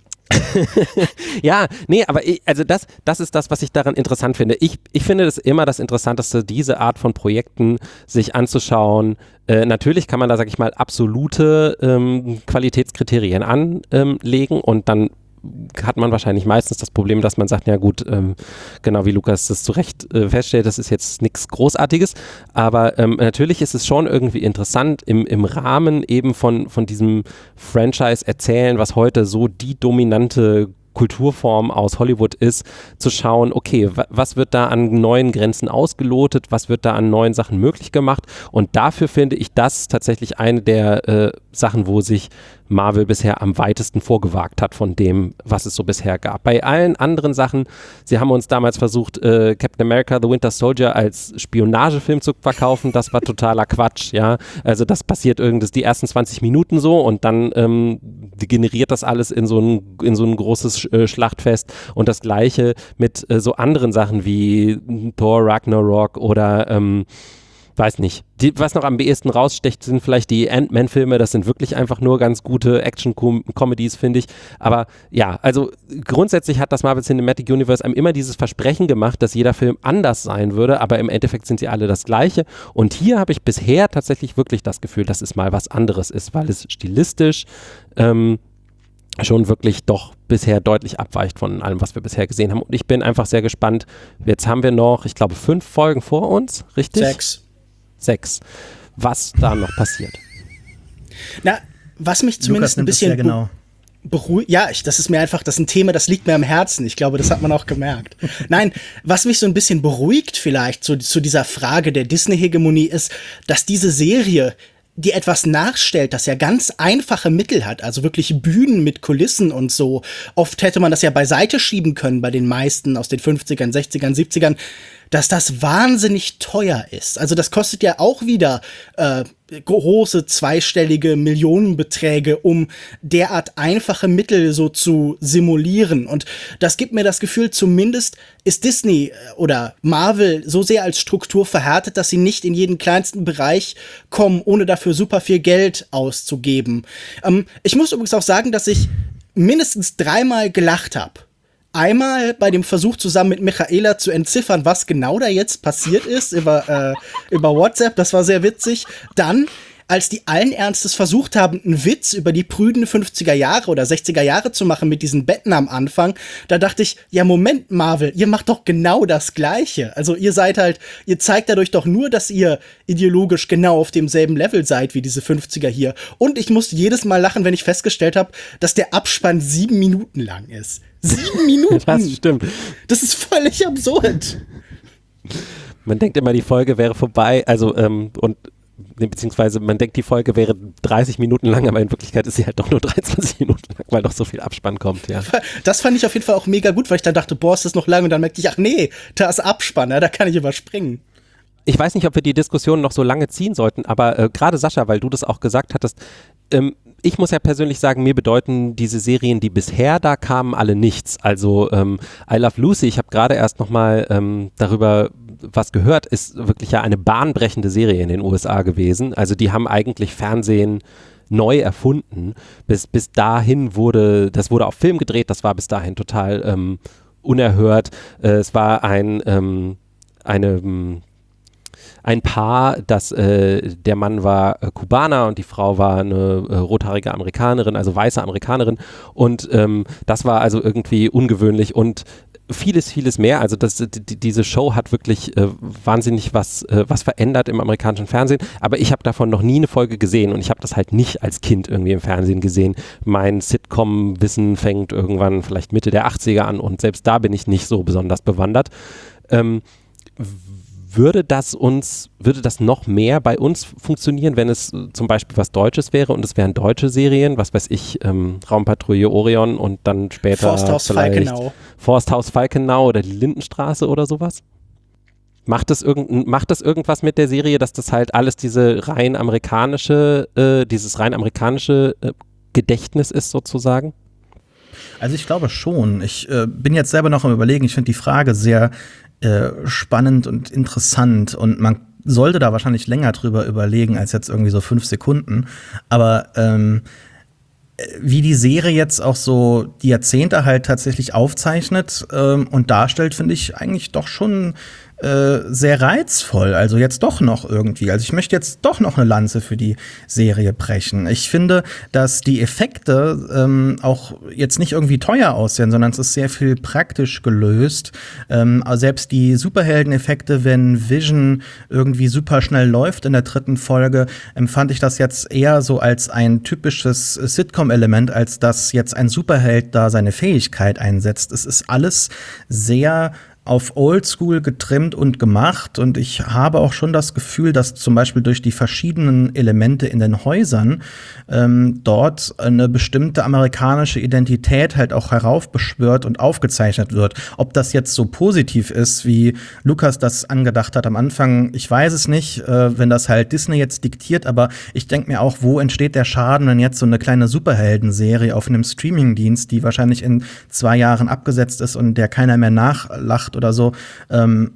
Ja, nee, aber ich, also das, das ist das, was ich daran interessant finde. Ich, ich finde das immer das Interessanteste, diese Art von Projekten sich anzuschauen. Äh, natürlich kann man da, sag ich mal, absolute ähm, Qualitätskriterien anlegen und dann hat man wahrscheinlich meistens das Problem, dass man sagt, ja gut, ähm, genau wie Lukas das zu Recht äh, feststellt, das ist jetzt nichts Großartiges, aber ähm, natürlich ist es schon irgendwie interessant, im, im Rahmen eben von, von diesem Franchise erzählen, was heute so die dominante Kulturform aus Hollywood ist, zu schauen, okay, wa- was wird da an neuen Grenzen ausgelotet, was wird da an neuen Sachen möglich gemacht und dafür finde ich das tatsächlich eine der äh, Sachen, wo sich Marvel bisher am weitesten vorgewagt hat von dem, was es so bisher gab. Bei allen anderen Sachen, sie haben uns damals versucht, äh, Captain America, The Winter Soldier als Spionagefilm zu verkaufen, das war totaler Quatsch, ja, also das passiert irgendwas die ersten zwanzig Minuten so und dann ähm, generiert das alles in so ein, in so ein großes äh, Schlachtfest und das Gleiche mit äh, so anderen Sachen wie Thor Ragnarok oder ähm, weiß nicht. Die, was noch am ehesten rausstecht, sind vielleicht die Ant-Man-Filme. Das sind wirklich einfach nur ganz gute Action-Comedies, finde ich. Aber ja, also grundsätzlich hat das Marvel Cinematic Universe einem immer dieses Versprechen gemacht, dass jeder Film anders sein würde, aber im Endeffekt sind sie alle das Gleiche. Und hier habe ich bisher tatsächlich wirklich das Gefühl, dass es mal was anderes ist, weil es stilistisch ähm, schon wirklich doch bisher deutlich abweicht von allem, was wir bisher gesehen haben. Und ich bin einfach sehr gespannt. Jetzt haben wir noch, ich glaube, fünf Folgen vor uns, richtig? Sechs. Sechs. Was da noch passiert. Na, was mich zumindest Lukas ein bisschen sehr genau. beruhigt. Ja, ich, das ist mir einfach, das ist ein Thema, das liegt mir am Herzen. Ich glaube, das hat man auch gemerkt. Nein, was mich so ein bisschen beruhigt vielleicht zu, zu dieser Frage der Disney-Hegemonie ist, dass diese Serie, die etwas nachstellt, das ja ganz einfache Mittel hat, also wirklich Bühnen mit Kulissen und so. Oft hätte man das ja beiseite schieben können bei den meisten aus den fünfzigern, sechzigern, siebzigern, dass das wahnsinnig teuer ist. Also das kostet ja auch wieder äh, große zweistellige Millionenbeträge, um derart einfache Mittel so zu simulieren. Und das gibt mir das Gefühl, zumindest ist Disney oder Marvel so sehr als Struktur verhärtet, dass sie nicht in jeden kleinsten Bereich kommen, ohne dafür super viel Geld auszugeben. Ähm, ich muss übrigens auch sagen, dass ich mindestens dreimal gelacht habe. Einmal bei dem Versuch zusammen mit Michaela zu entziffern, was genau da jetzt passiert ist über, äh, über WhatsApp, das war sehr witzig. Dann, als die allen Ernstes versucht haben, einen Witz über die prüden fünfziger Jahre oder sechziger Jahre zu machen mit diesen Betten am Anfang, da dachte ich, ja Moment Marvel, ihr macht doch genau das Gleiche. Also ihr seid halt, ihr zeigt dadurch doch nur, dass ihr ideologisch genau auf demselben Level seid wie diese fünfziger hier. Und ich musste jedes Mal lachen, wenn ich festgestellt habe, dass der Abspann sieben Minuten lang ist. Sieben Minuten. Das stimmt. Das ist völlig absurd. Man denkt immer, die Folge wäre vorbei, also ähm, und beziehungsweise man denkt, die Folge wäre dreißig Minuten lang, aber in Wirklichkeit ist sie halt doch nur dreiundzwanzig Minuten lang, weil doch so viel Abspann kommt, ja. Das fand ich auf jeden Fall auch mega gut, weil ich dann dachte, boah, ist das noch lang und dann merkte ich, ach nee, da ist Abspann, ja, da kann ich überspringen. Ich weiß nicht, ob wir die Diskussion noch so lange ziehen sollten, aber äh, gerade Sascha, weil du das auch gesagt hattest, ähm, ich muss ja persönlich sagen, mir bedeuten diese Serien, die bisher da kamen, alle nichts. Also ähm, I Love Lucy, ich habe gerade erst nochmal ähm, darüber was gehört, ist wirklich ja eine bahnbrechende Serie in den U S A gewesen. Also die haben eigentlich Fernsehen neu erfunden. Bis, bis dahin wurde, das wurde auf Film gedreht, das war bis dahin total ähm, unerhört. Äh, es war ein, ähm, eine, ein Paar, das äh, der Mann war äh, Kubaner und die Frau war eine äh, rothaarige Amerikanerin, also weiße Amerikanerin und ähm, das war also irgendwie ungewöhnlich und vieles, vieles mehr. Also das, die, diese Show hat wirklich äh, wahnsinnig was, äh, was verändert im amerikanischen Fernsehen, aber ich habe davon noch nie eine Folge gesehen und ich habe das halt nicht als Kind irgendwie im Fernsehen gesehen. Mein Sitcom-Wissen fängt irgendwann vielleicht Mitte der achtziger an und selbst da bin ich nicht so besonders bewandert. Ähm, Würde das uns, würde das noch mehr bei uns funktionieren, wenn es zum Beispiel was Deutsches wäre und es wären deutsche Serien, was weiß ich, ähm, Raumpatrouille Orion und dann später Forsthaus vielleicht Falkenau. Forsthaus Falkenau oder die Lindenstraße oder sowas? Macht das, irgend, macht das irgendwas mit der Serie, dass das halt alles diese rein amerikanische, äh, dieses rein amerikanische äh, Gedächtnis ist sozusagen? Also ich glaube schon. Ich äh, bin jetzt selber noch am Überlegen. Ich finde die Frage sehr äh, spannend und interessant und man sollte da wahrscheinlich länger drüber überlegen als jetzt irgendwie so fünf Sekunden. Aber ähm, wie die Serie jetzt auch so die Jahrzehnte halt tatsächlich aufzeichnet ähm, und darstellt, finde ich eigentlich doch schon äh, sehr reizvoll. Also jetzt doch noch irgendwie. Also ich möchte jetzt doch noch eine Lanze für die Serie brechen. Ich finde, dass die Effekte ähm, auch jetzt nicht irgendwie teuer aussehen, sondern es ist sehr viel praktisch gelöst. Ähm, also selbst die Superhelden-Effekte, wenn Vision irgendwie super schnell läuft in der dritten Folge, empfand ich das jetzt eher so als ein typisches Sitcom-Element, als dass jetzt ein Superheld da seine Fähigkeit einsetzt. Es ist alles sehr auf Oldschool getrimmt und gemacht und ich habe auch schon das Gefühl, dass zum Beispiel durch die verschiedenen Elemente in den Häusern ähm, dort eine bestimmte amerikanische Identität halt auch heraufbeschwört und aufgezeichnet wird. Ob das jetzt so positiv ist, wie Lukas das angedacht hat am Anfang, ich weiß es nicht, äh, wenn das halt Disney jetzt diktiert, aber ich denke mir auch, wo entsteht der Schaden, wenn jetzt so eine kleine Superheldenserie auf einem Streamingdienst, die wahrscheinlich in zwei Jahren abgesetzt ist und der keiner mehr nachlacht oder so, ähm,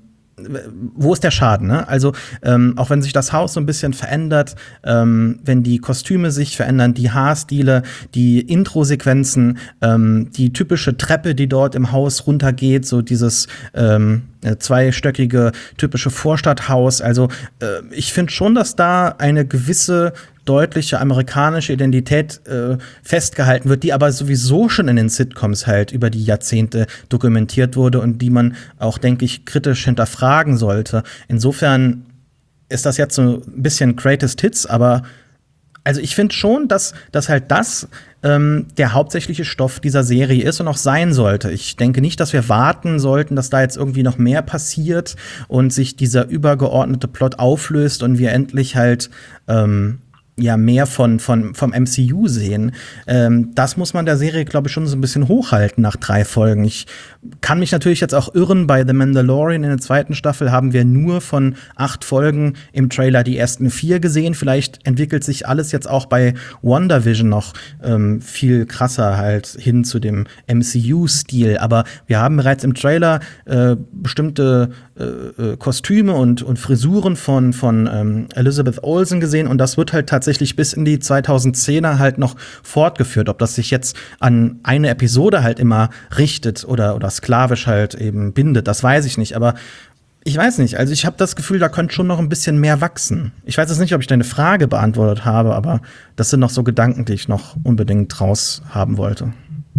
wo ist der Schaden, ne? Also ähm, auch wenn sich das Haus so ein bisschen verändert, ähm, wenn die Kostüme sich verändern, die Haarstile, die Intro-Sequenzen, ähm, die typische Treppe, die dort im Haus runtergeht, so dieses ähm, zweistöckige typische Vorstadthaus. Also äh, ich finde schon, dass da eine gewisse deutliche amerikanische Identität äh, festgehalten wird, die aber sowieso schon in den Sitcoms halt über die Jahrzehnte dokumentiert wurde und die man auch, denke ich, kritisch hinterfragen sollte. Insofern ist das jetzt so ein bisschen Greatest Hits, aber also ich finde schon, dass, dass halt das ähm, der hauptsächliche Stoff dieser Serie ist und auch sein sollte. Ich denke nicht, dass wir warten sollten, dass da jetzt irgendwie noch mehr passiert und sich dieser übergeordnete Plot auflöst und wir endlich halt ähm, ja mehr von, von, vom M C U sehen. Ähm, das muss man der Serie, glaube ich, schon so ein bisschen hochhalten nach drei Folgen. Ich kann mich natürlich jetzt auch irren, bei The Mandalorian in der zweiten Staffel haben wir nur von acht Folgen im Trailer die ersten vier gesehen. Vielleicht entwickelt sich alles jetzt auch bei WandaVision noch ähm, viel krasser halt hin zu dem M C U-Stil. Aber wir haben bereits im Trailer äh, bestimmte äh, Kostüme und, und Frisuren von, von ähm, Elizabeth Olsen gesehen und das wird halt tatsächlich bis in die zweitausendzehner halt noch fortgeführt. Ob das sich jetzt an eine Episode halt immer richtet oder, oder sklavisch halt eben bindet, das weiß ich nicht. Aber ich weiß nicht, also ich habe das Gefühl, da könnte schon noch ein bisschen mehr wachsen. Ich weiß jetzt nicht, ob ich deine Frage beantwortet habe, aber das sind noch so Gedanken, die ich noch unbedingt raus haben wollte.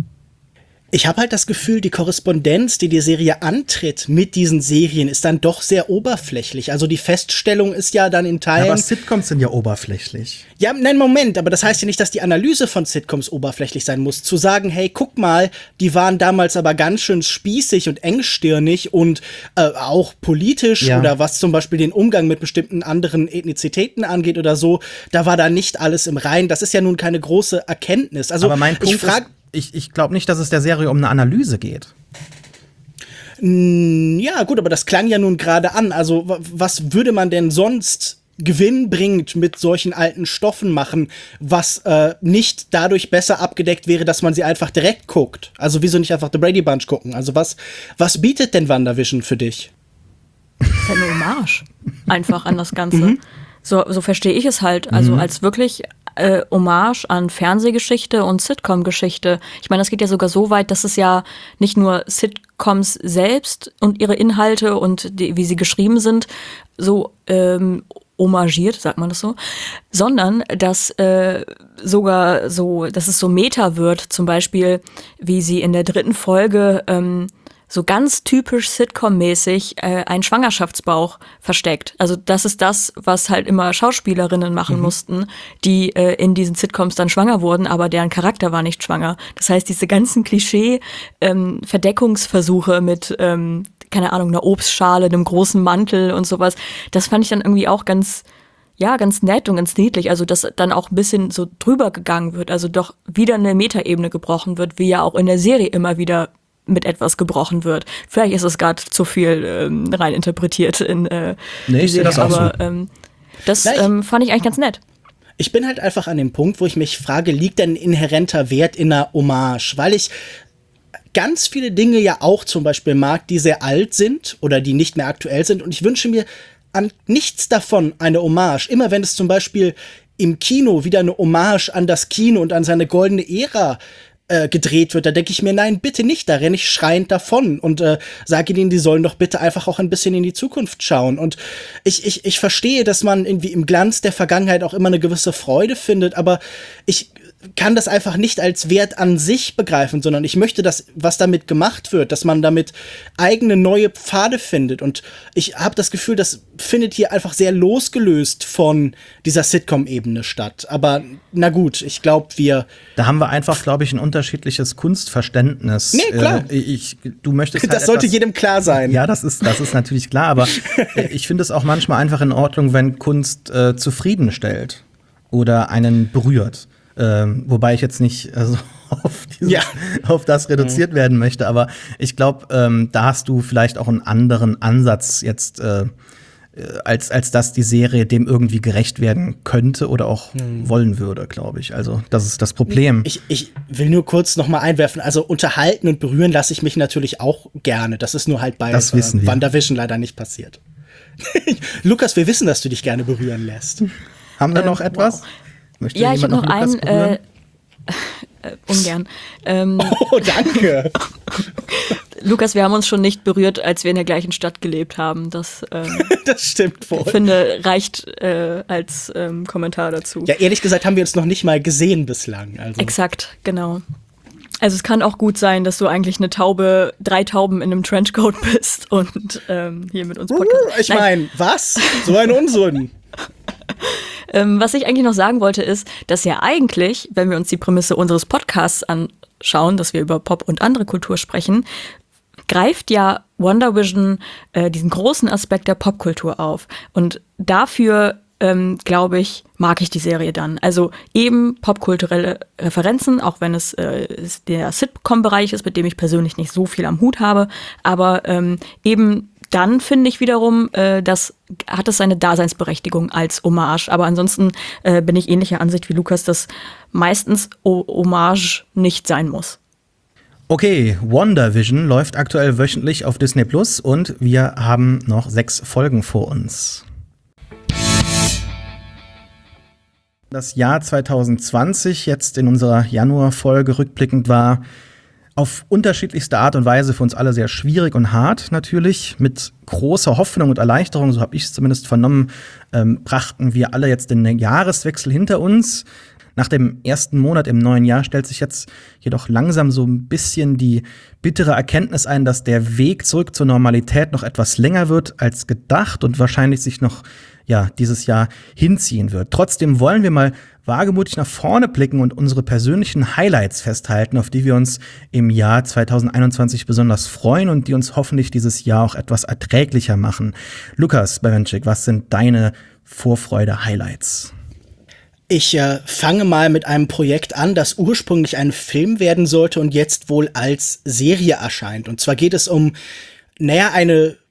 Ich habe halt das Gefühl, die Korrespondenz, die die Serie antritt mit diesen Serien, ist dann doch sehr oberflächlich. Also die Feststellung ist ja dann in Teilen. Ja, aber Sitcoms sind ja oberflächlich. Ja, nein, Moment, aber das heißt ja nicht, dass die Analyse von Sitcoms oberflächlich sein muss. Zu sagen, hey, guck mal, die waren damals aber ganz schön spießig und engstirnig und äh, auch politisch ja. Oder was zum Beispiel den Umgang mit bestimmten anderen Ethnizitäten angeht oder so, da war da nicht alles im Reinen. Das ist ja nun keine große Erkenntnis. Also aber mein Punkt ich frage Ich, ich glaube nicht, dass es der Serie um eine Analyse geht. Ja, gut, aber das klang ja nun gerade an. Also, was würde man denn sonst gewinnbringend mit solchen alten Stoffen machen, was äh, nicht dadurch besser abgedeckt wäre, dass man sie einfach direkt guckt? Also, wieso nicht einfach The Brady Bunch gucken? Also, was, was bietet denn WandaVision für dich? Das ist ja eine Hommage. Einfach an das Ganze. Mhm. So, so verstehe ich es halt. Also, mhm. als wirklich äh, Hommage an Fernsehgeschichte und Sitcom-Geschichte. Ich meine, das geht ja sogar so weit, dass es ja nicht nur Sitcoms selbst und ihre Inhalte und die, wie sie geschrieben sind, so ähm, homagiert, sagt man das so, sondern dass äh, sogar so, dass es so Meta wird, zum Beispiel, wie sie in der dritten Folge ähm, so ganz typisch Sitcom-mäßig äh, einen Schwangerschaftsbauch versteckt. Also das ist das, was halt immer Schauspielerinnen machen mhm. mussten, die äh, in diesen Sitcoms dann schwanger wurden, aber deren Charakter war nicht schwanger. Das heißt, diese ganzen Klischee-Verdeckungsversuche ähm, mit, ähm, keine Ahnung, einer Obstschale, einem großen Mantel und sowas, das fand ich dann irgendwie auch ganz, ja, ganz nett und ganz niedlich. Also dass dann auch ein bisschen so drüber gegangen wird, also doch wieder eine Metaebene gebrochen wird, wie ja auch in der Serie immer wieder mit etwas gebrochen wird. Vielleicht ist es gerade zu viel ähm, rein interpretiert in äh, nee, die Serie, das auch aber so. ähm, das Na, ich, ähm, fand ich eigentlich ganz nett. Ich bin halt einfach an dem Punkt, wo ich mich frage, liegt denn ein inhärenter Wert in einer Hommage? Weil ich ganz viele Dinge ja auch zum Beispiel mag, die sehr alt sind oder die nicht mehr aktuell sind, und ich wünsche mir an nichts davon eine Hommage. Immer wenn es zum Beispiel im Kino wieder eine Hommage an das Kino und an seine goldene Ära gedreht wird, da denke ich mir, nein, bitte nicht, da renne ich schreiend davon und äh, sage ihnen, die sollen doch bitte einfach auch ein bisschen in die Zukunft schauen. Und ich, ich, ich verstehe, dass man irgendwie im Glanz der Vergangenheit auch immer eine gewisse Freude findet, aber ich kann das einfach nicht als Wert an sich begreifen, sondern ich möchte, dass was damit gemacht wird, dass man damit eigene neue Pfade findet. Und ich habe das Gefühl, das findet hier einfach sehr losgelöst von dieser Sitcom-Ebene statt. Aber na gut, ich glaube, wir Da haben wir einfach, glaube ich, ein unterschiedliches Kunstverständnis. Nee, klar. Äh, ich, du möchtest halt das sollte etwas, jedem klar sein. Ja, das ist, das ist natürlich klar, aber ich finde es auch manchmal einfach in Ordnung, wenn Kunst äh, zufriedenstellt oder einen berührt. Ähm, wobei ich jetzt nicht also, auf, dieses, ja. auf das reduziert mhm. werden möchte, aber ich glaube, ähm, da hast du vielleicht auch einen anderen Ansatz jetzt, äh, als, als dass die Serie dem irgendwie gerecht werden könnte oder auch mhm. wollen würde, glaube ich. Also das ist das Problem. Ich, ich will nur kurz noch mal einwerfen, also unterhalten und berühren lasse ich mich natürlich auch gerne. Das ist nur halt bei das wissen äh, wir. WandaVision leider nicht passiert. Lukas, wir wissen, dass du dich gerne berühren lässt. Haben wir ähm, noch etwas? Wow. Möchte ja, ich habe noch, noch einen, äh, äh, ungern. Ähm, oh, danke. Lukas, wir haben uns schon nicht berührt, als wir in der gleichen Stadt gelebt haben. Das, ähm, das stimmt wohl. Ich finde, reicht äh, als ähm, Kommentar dazu. Ja, ehrlich gesagt haben wir uns noch nicht mal gesehen bislang. Also. Exakt, genau. Also es kann auch gut sein, dass du eigentlich eine Taube, drei Tauben in einem Trenchcoat bist und ähm, hier mit uns Podcast. Ich meine, was? So ein Unsinn. Ähm, was ich eigentlich noch sagen wollte, ist, dass ja eigentlich, wenn wir uns die Prämisse unseres Podcasts anschauen, dass wir über Pop und andere Kultur sprechen, greift ja WandaVision äh, diesen großen Aspekt der Popkultur auf. Und dafür, ähm, glaube ich, mag ich die Serie dann. Also eben popkulturelle Referenzen, auch wenn es äh, der Sitcom-Bereich ist, mit dem ich persönlich nicht so viel am Hut habe, aber ähm, eben dann finde ich wiederum, äh, das hat es seine Daseinsberechtigung als Hommage. Aber ansonsten äh, bin ich ähnlicher Ansicht wie Lukas, dass meistens o- Hommage nicht sein muss. Okay, WandaVision läuft aktuell wöchentlich auf Disney Plus und wir haben noch sechs Folgen vor uns. Das Jahr zwanzig zwanzig, jetzt in unserer Januarfolge rückblickend, war auf unterschiedlichste Art und Weise für uns alle sehr schwierig und hart natürlich. Mit großer Hoffnung und Erleichterung, so habe ich es zumindest vernommen, ähm, brachten wir alle jetzt den Jahreswechsel hinter uns. Nach dem ersten Monat im neuen Jahr stellt sich jetzt jedoch langsam so ein bisschen die bittere Erkenntnis ein, dass der Weg zurück zur Normalität noch etwas länger wird als gedacht und wahrscheinlich sich noch ja, dieses Jahr hinziehen wird. Trotzdem wollen wir mal wagemutig nach vorne blicken und unsere persönlichen Highlights festhalten, auf die wir uns im Jahr zwanzig einundzwanzig besonders freuen und die uns hoffentlich dieses Jahr auch etwas erträglicher machen. Lukas Bawenschik, was sind deine Vorfreude-Highlights? Ich äh, fange mal mit einem Projekt an, das ursprünglich ein Film werden sollte und jetzt wohl als Serie erscheint. Und zwar geht es um, naja, eine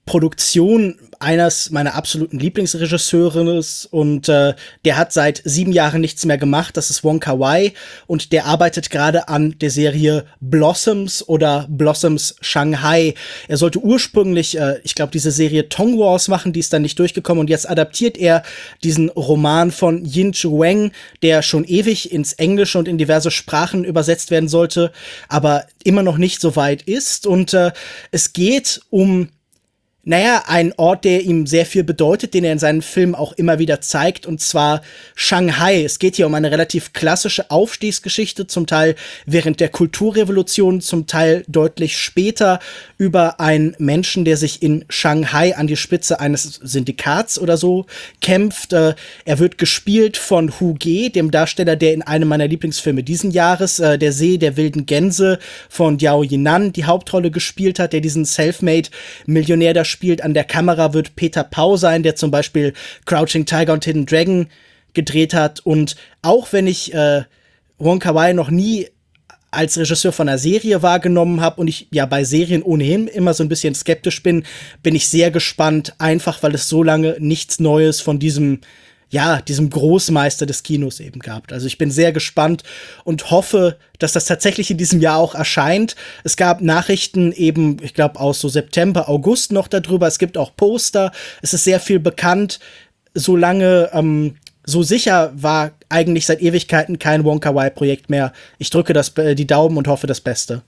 Produktion eines meiner absoluten Lieblingsregisseurinnen und äh, der hat seit sieben Jahren nichts mehr gemacht. Das ist Wong Kar-wai und der arbeitet gerade an der Serie Blossoms oder Blossoms Shanghai. Er sollte ursprünglich, äh, ich glaube, diese Serie Tong Wars machen, die ist dann nicht durchgekommen und jetzt adaptiert er diesen Roman von Yin Chu Wang, der schon ewig ins Englische und in diverse Sprachen übersetzt werden sollte, aber immer noch nicht so weit ist und äh, es geht um Naja, ein Ort, der ihm sehr viel bedeutet, den er in seinen Filmen auch immer wieder zeigt, und zwar Shanghai. Es geht hier um eine relativ klassische Aufstiegsgeschichte, zum Teil während der Kulturrevolution, zum Teil deutlich später, über einen Menschen, der sich in Shanghai an die Spitze eines Syndikats oder so kämpft. Er wird gespielt von Hu Ge, dem Darsteller, der in einem meiner Lieblingsfilme diesen Jahres, Der See der wilden Gänse von Diao Yinan, die Hauptrolle gespielt hat, der diesen Selfmade-Millionär da spielt. An der Kamera wird Peter Pau sein, der zum Beispiel Crouching Tiger und Hidden Dragon gedreht hat. Und auch wenn ich äh, Wong Kar-wai noch nie als Regisseur von einer Serie wahrgenommen habe und ich ja bei Serien ohnehin immer so ein bisschen skeptisch bin, bin ich sehr gespannt, einfach weil es so lange nichts Neues von diesem ja, diesem Großmeister des Kinos eben gab. Also ich bin sehr gespannt und hoffe, dass das tatsächlich in diesem Jahr auch erscheint. Es gab Nachrichten eben, ich glaube, aus so September, August noch darüber. Es gibt auch Poster. Es ist sehr viel bekannt. Solange, ähm, so sicher war eigentlich seit Ewigkeiten kein Wong Kar-wai-Projekt mehr. Ich drücke das, äh, die Daumen und hoffe das Beste.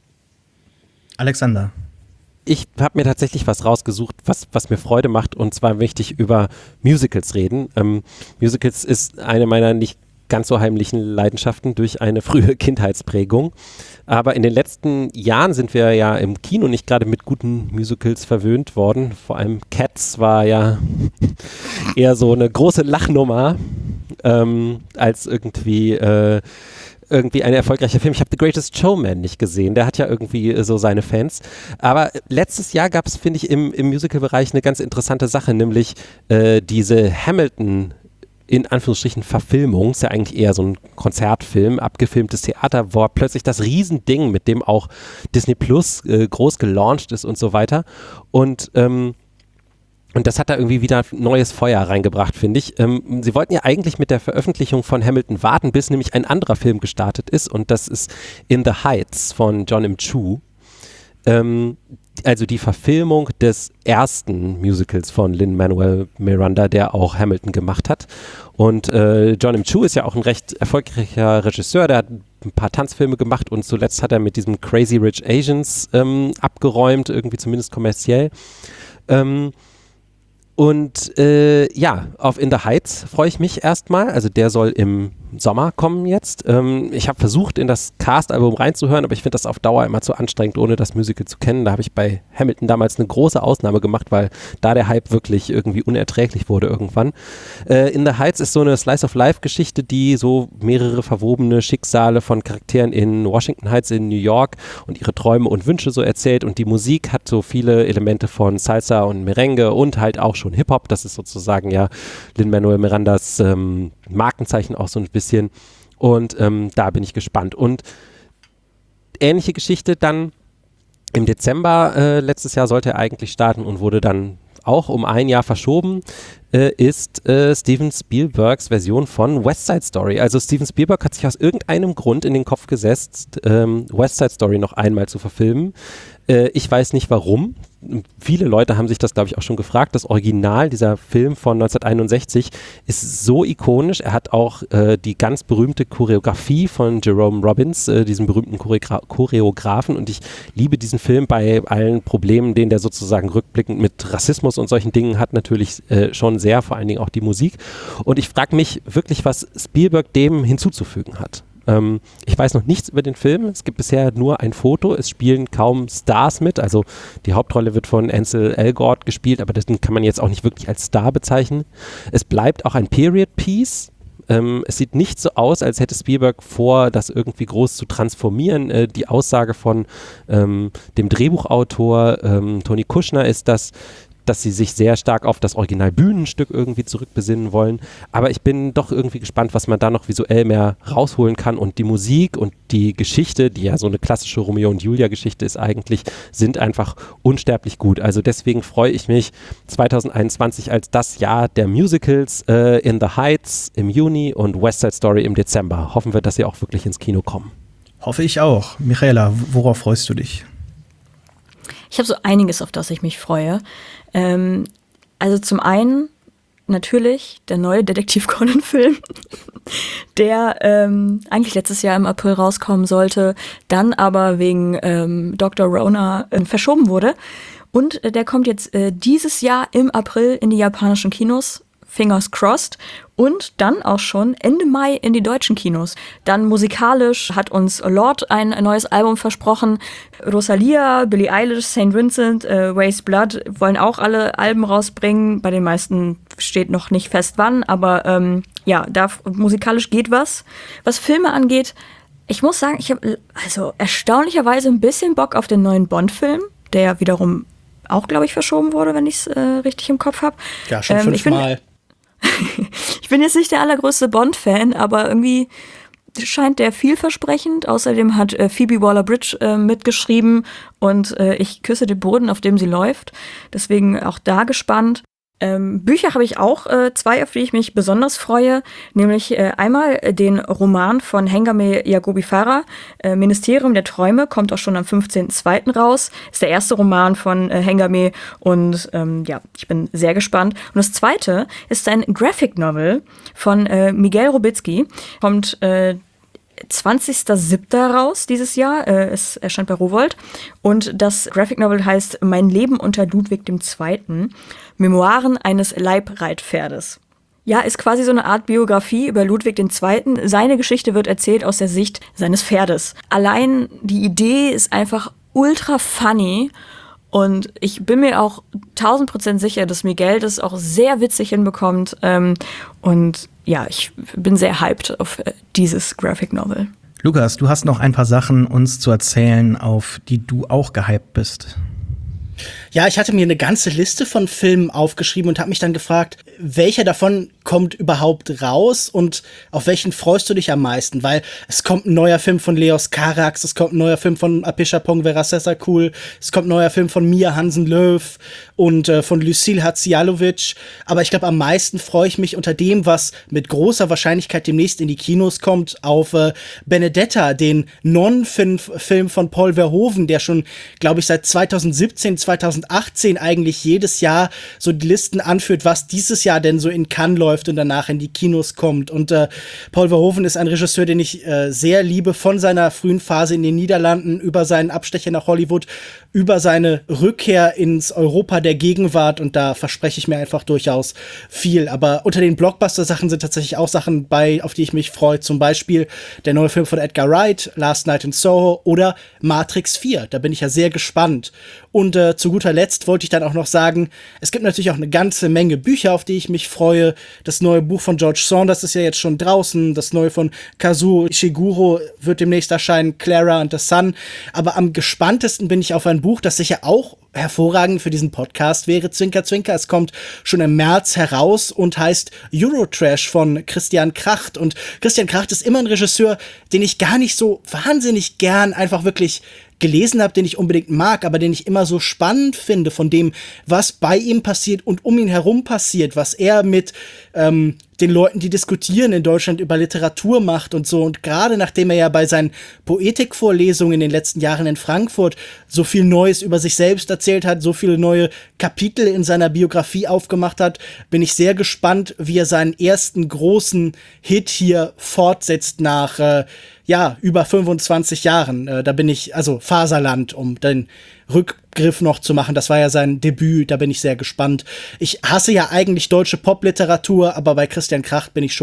Alexander. Ich habe mir tatsächlich was rausgesucht, was, was mir Freude macht, und zwar möchte ich über Musicals reden. Ähm, Musicals ist eine meiner nicht ganz so heimlichen Leidenschaften durch eine frühe Kindheitsprägung. Aber in den letzten Jahren sind wir ja im Kino nicht gerade mit guten Musicals verwöhnt worden. Vor allem Cats war ja eher so eine große Lachnummer ähm, als irgendwie äh, irgendwie ein erfolgreicher Film. Ich habe The Greatest Showman nicht gesehen. Der hat ja irgendwie so seine Fans. Aber letztes Jahr gab es, finde ich, im, im Musical-Bereich eine ganz interessante Sache, nämlich äh, diese Hamilton in Anführungsstrichen Verfilmung, ist ja eigentlich eher so ein Konzertfilm, abgefilmtes Theater, war plötzlich das Riesending, mit dem auch Disney Plus äh, groß gelauncht ist und so weiter. Und ähm, Und das hat da irgendwie wieder neues Feuer reingebracht, finde ich. Ähm, sie wollten ja eigentlich mit der Veröffentlichung von Hamilton warten, bis nämlich ein anderer Film gestartet ist. Und das ist In the Heights von John M. Chu. Ähm, also die Verfilmung des ersten Musicals von Lin-Manuel Miranda, der auch Hamilton gemacht hat. Und äh, John M. Chu ist ja auch ein recht erfolgreicher Regisseur. Der hat ein paar Tanzfilme gemacht und zuletzt hat er mit diesem Crazy Rich Asians ähm, abgeräumt, irgendwie zumindest kommerziell. Ähm, Und äh, ja, auf In the Heights freue ich mich erstmal. Also der soll im Sommer kommen jetzt. Ähm, ich habe versucht, in das Cast-Album reinzuhören, aber ich finde das auf Dauer immer zu anstrengend, ohne das Musical zu kennen. Da habe ich bei Hamilton damals eine große Ausnahme gemacht, weil da der Hype wirklich irgendwie unerträglich wurde irgendwann. Äh, In the Heights ist so eine Slice-of-Life-Geschichte, die so mehrere verwobene Schicksale von Charakteren in Washington Heights in New York und ihre Träume und Wünsche so erzählt. Und die Musik hat so viele Elemente von Salsa und Merengue und halt auch schon Hip-Hop. Das ist sozusagen ja Lin-Manuel Mirandas ähm, Markenzeichen auch so ein bisschen. Und ähm, da bin ich gespannt. Und ähnliche Geschichte dann im Dezember äh, letztes Jahr sollte er eigentlich starten und wurde dann auch um ein Jahr verschoben, äh, ist äh, Steven Spielbergs Version von West Side Story. Also Steven Spielberg hat sich aus irgendeinem Grund in den Kopf gesetzt, ähm, West Side Story noch einmal zu verfilmen. Äh, ich weiß nicht warum. Viele Leute haben sich das, glaube ich, auch schon gefragt. Das Original, dieser Film von neunzehnhunderteinundsechzig, ist so ikonisch. Er hat auch äh, die ganz berühmte Choreografie von Jerome Robbins, äh, diesem berühmten Choreogra- Choreografen. Und ich liebe diesen Film bei allen Problemen, den der sozusagen rückblickend mit Rassismus und solchen Dingen hat, natürlich äh, schon sehr, vor allen Dingen auch die Musik. Und ich frage mich wirklich, was Spielberg dem hinzuzufügen hat. Ähm, ich weiß noch nichts über den Film. Es gibt bisher nur ein Foto. Es spielen kaum Stars mit. Also die Hauptrolle wird von Ansel Elgort gespielt, aber das kann man jetzt auch nicht wirklich als Star bezeichnen. Es bleibt auch ein Period-Piece. Ähm, es sieht nicht so aus, als hätte Spielberg vor, das irgendwie groß zu transformieren. Äh, die Aussage von ähm, dem Drehbuchautor ähm, Tony Kushner ist, dass dass sie sich sehr stark auf das Original-Bühnenstück irgendwie zurückbesinnen wollen. Aber ich bin doch irgendwie gespannt, was man da noch visuell mehr rausholen kann. Und die Musik und die Geschichte, die ja so eine klassische Romeo und Julia-Geschichte ist eigentlich, sind einfach unsterblich gut. Also deswegen freue ich mich zwanzig einundzwanzig als das Jahr der Musicals, äh, In the Heights im Juni und West Side Story im Dezember. Hoffen wir, dass sie auch wirklich ins Kino kommen. Hoffe ich auch. Michaela, worauf freust du dich? Ich habe so einiges, auf das ich mich freue. Ähm, also zum einen natürlich der neue Detektiv Conan-Film, der ähm, eigentlich letztes Jahr im April rauskommen sollte, dann aber wegen ähm, Doktor Rona äh, verschoben wurde. Und äh, der kommt jetzt äh, dieses Jahr im April in die japanischen Kinos. Fingers crossed. Und dann auch schon Ende Mai in die deutschen Kinos. Dann musikalisch hat uns Lorde ein neues Album versprochen. Rosalia, Billie Eilish, Saint Vincent, äh, Waste Blood wollen auch alle Alben rausbringen. Bei den meisten steht noch nicht fest wann, aber ähm, ja, da musikalisch geht was. Was Filme angeht, ich muss sagen, ich habe also erstaunlicherweise ein bisschen Bock auf den neuen Bond-Film, der wiederum auch, glaube ich, verschoben wurde, wenn ich es äh, richtig im Kopf habe. Ja, schon ähm, fünfmal. Ich bin jetzt nicht der allergrößte Bond-Fan, aber irgendwie scheint der vielversprechend. Außerdem hat äh, Phoebe Waller-Bridge äh, mitgeschrieben und äh, ich küsse den Boden, auf dem sie läuft. Deswegen auch da gespannt. Ähm, Bücher habe ich auch äh, zwei, auf die ich mich besonders freue, nämlich äh, einmal den Roman von Hengame Yagobi Farah, äh, Ministerium der Träume, kommt auch schon am fünfzehnten zweiten raus, ist der erste Roman von äh, Hengame und ähm, ja, ich bin sehr gespannt. Und das zweite ist ein Graphic Novel von äh, Miguel Robitsky, kommt äh, zwanzigster siebter raus dieses Jahr. Äh, es erscheint bei Rowohlt. Und das Graphic Novel heißt Mein Leben unter Ludwig der Zweite. Memoiren eines Leibreitpferdes. Ja, ist quasi so eine Art Biografie über Ludwig der Zweite. Seine Geschichte wird erzählt aus der Sicht seines Pferdes. Allein die Idee ist einfach ultra funny. Und ich bin mir auch tausend Prozent sicher, dass Miguel das auch sehr witzig hinbekommt. Ähm, und ja, ich bin sehr hyped auf äh, dieses Graphic Novel. Lukas, du hast noch ein paar Sachen uns zu erzählen, auf die du auch gehypt bist. Ja, ich hatte mir eine ganze Liste von Filmen aufgeschrieben und habe mich dann gefragt, welcher davon kommt überhaupt raus und auf welchen freust du dich am meisten? Weil es kommt ein neuer Film von Leos Carax, es kommt ein neuer Film von Apishapong Verasesakul, es kommt ein neuer Film von Mia Hansen-Löw und äh, von Lucille Hadzialovic. Aber ich glaube, am meisten freue ich mich unter dem, was mit großer Wahrscheinlichkeit demnächst in die Kinos kommt, auf äh, Benedetta, den Non-Film von Paul Verhoeven, der schon, glaube ich, seit zweitausendsiebzehn, zweitausendachtzehn eigentlich jedes Jahr so die Listen anführt, was dieses Jahr denn so in Cannes läuft und danach in die Kinos kommt. Und äh, Paul Verhoeven ist ein Regisseur, den ich äh, sehr liebe, von seiner frühen Phase in den Niederlanden über seinen Abstecher nach Hollywood, über seine Rückkehr ins Europa der Gegenwart. Und da verspreche ich mir einfach durchaus viel. Aber unter den Blockbuster-Sachen sind tatsächlich auch Sachen bei, auf die ich mich freue. Zum Beispiel der neue Film von Edgar Wright, Last Night in Soho, oder Matrix vier. Da bin ich ja sehr gespannt. Und äh, zu guter Letzt wollte ich dann auch noch sagen, es gibt natürlich auch eine ganze Menge Bücher, auf die ich mich freue. Das neue Buch von George Saunders ist ja jetzt schon draußen. Das neue von Kazuo Ishiguro wird demnächst erscheinen, Clara and the Sun. Aber am gespanntesten bin ich auf ein Buch, das sicher auch hervorragend für diesen Podcast wäre. Zwinker, Zwinker. Es kommt schon im März heraus und heißt Eurotrash von Christian Kracht. Und Christian Kracht ist immer ein Regisseur, den ich gar nicht so wahnsinnig gern einfach wirklich gelesen habe, den ich unbedingt mag, aber den ich immer so spannend finde von dem, was bei ihm passiert und um ihn herum passiert, was er mit ähm, den Leuten, die diskutieren in Deutschland über Literatur macht und so. Und gerade nachdem er ja bei seinen Poetikvorlesungen in den letzten Jahren in Frankfurt so viel Neues über sich selbst erzählt hat, so viele neue Kapitel in seiner Biografie aufgemacht hat, bin ich sehr gespannt, wie er seinen ersten großen Hit hier fortsetzt nach äh, ja, über fünfundzwanzig Jahren. Äh, da bin ich, also Faserland, um den Rückgriff noch zu machen. Das war ja sein Debüt, da bin ich sehr gespannt. Ich hasse ja eigentlich deutsche Popliteratur, aber bei Christian Kracht bin ich schon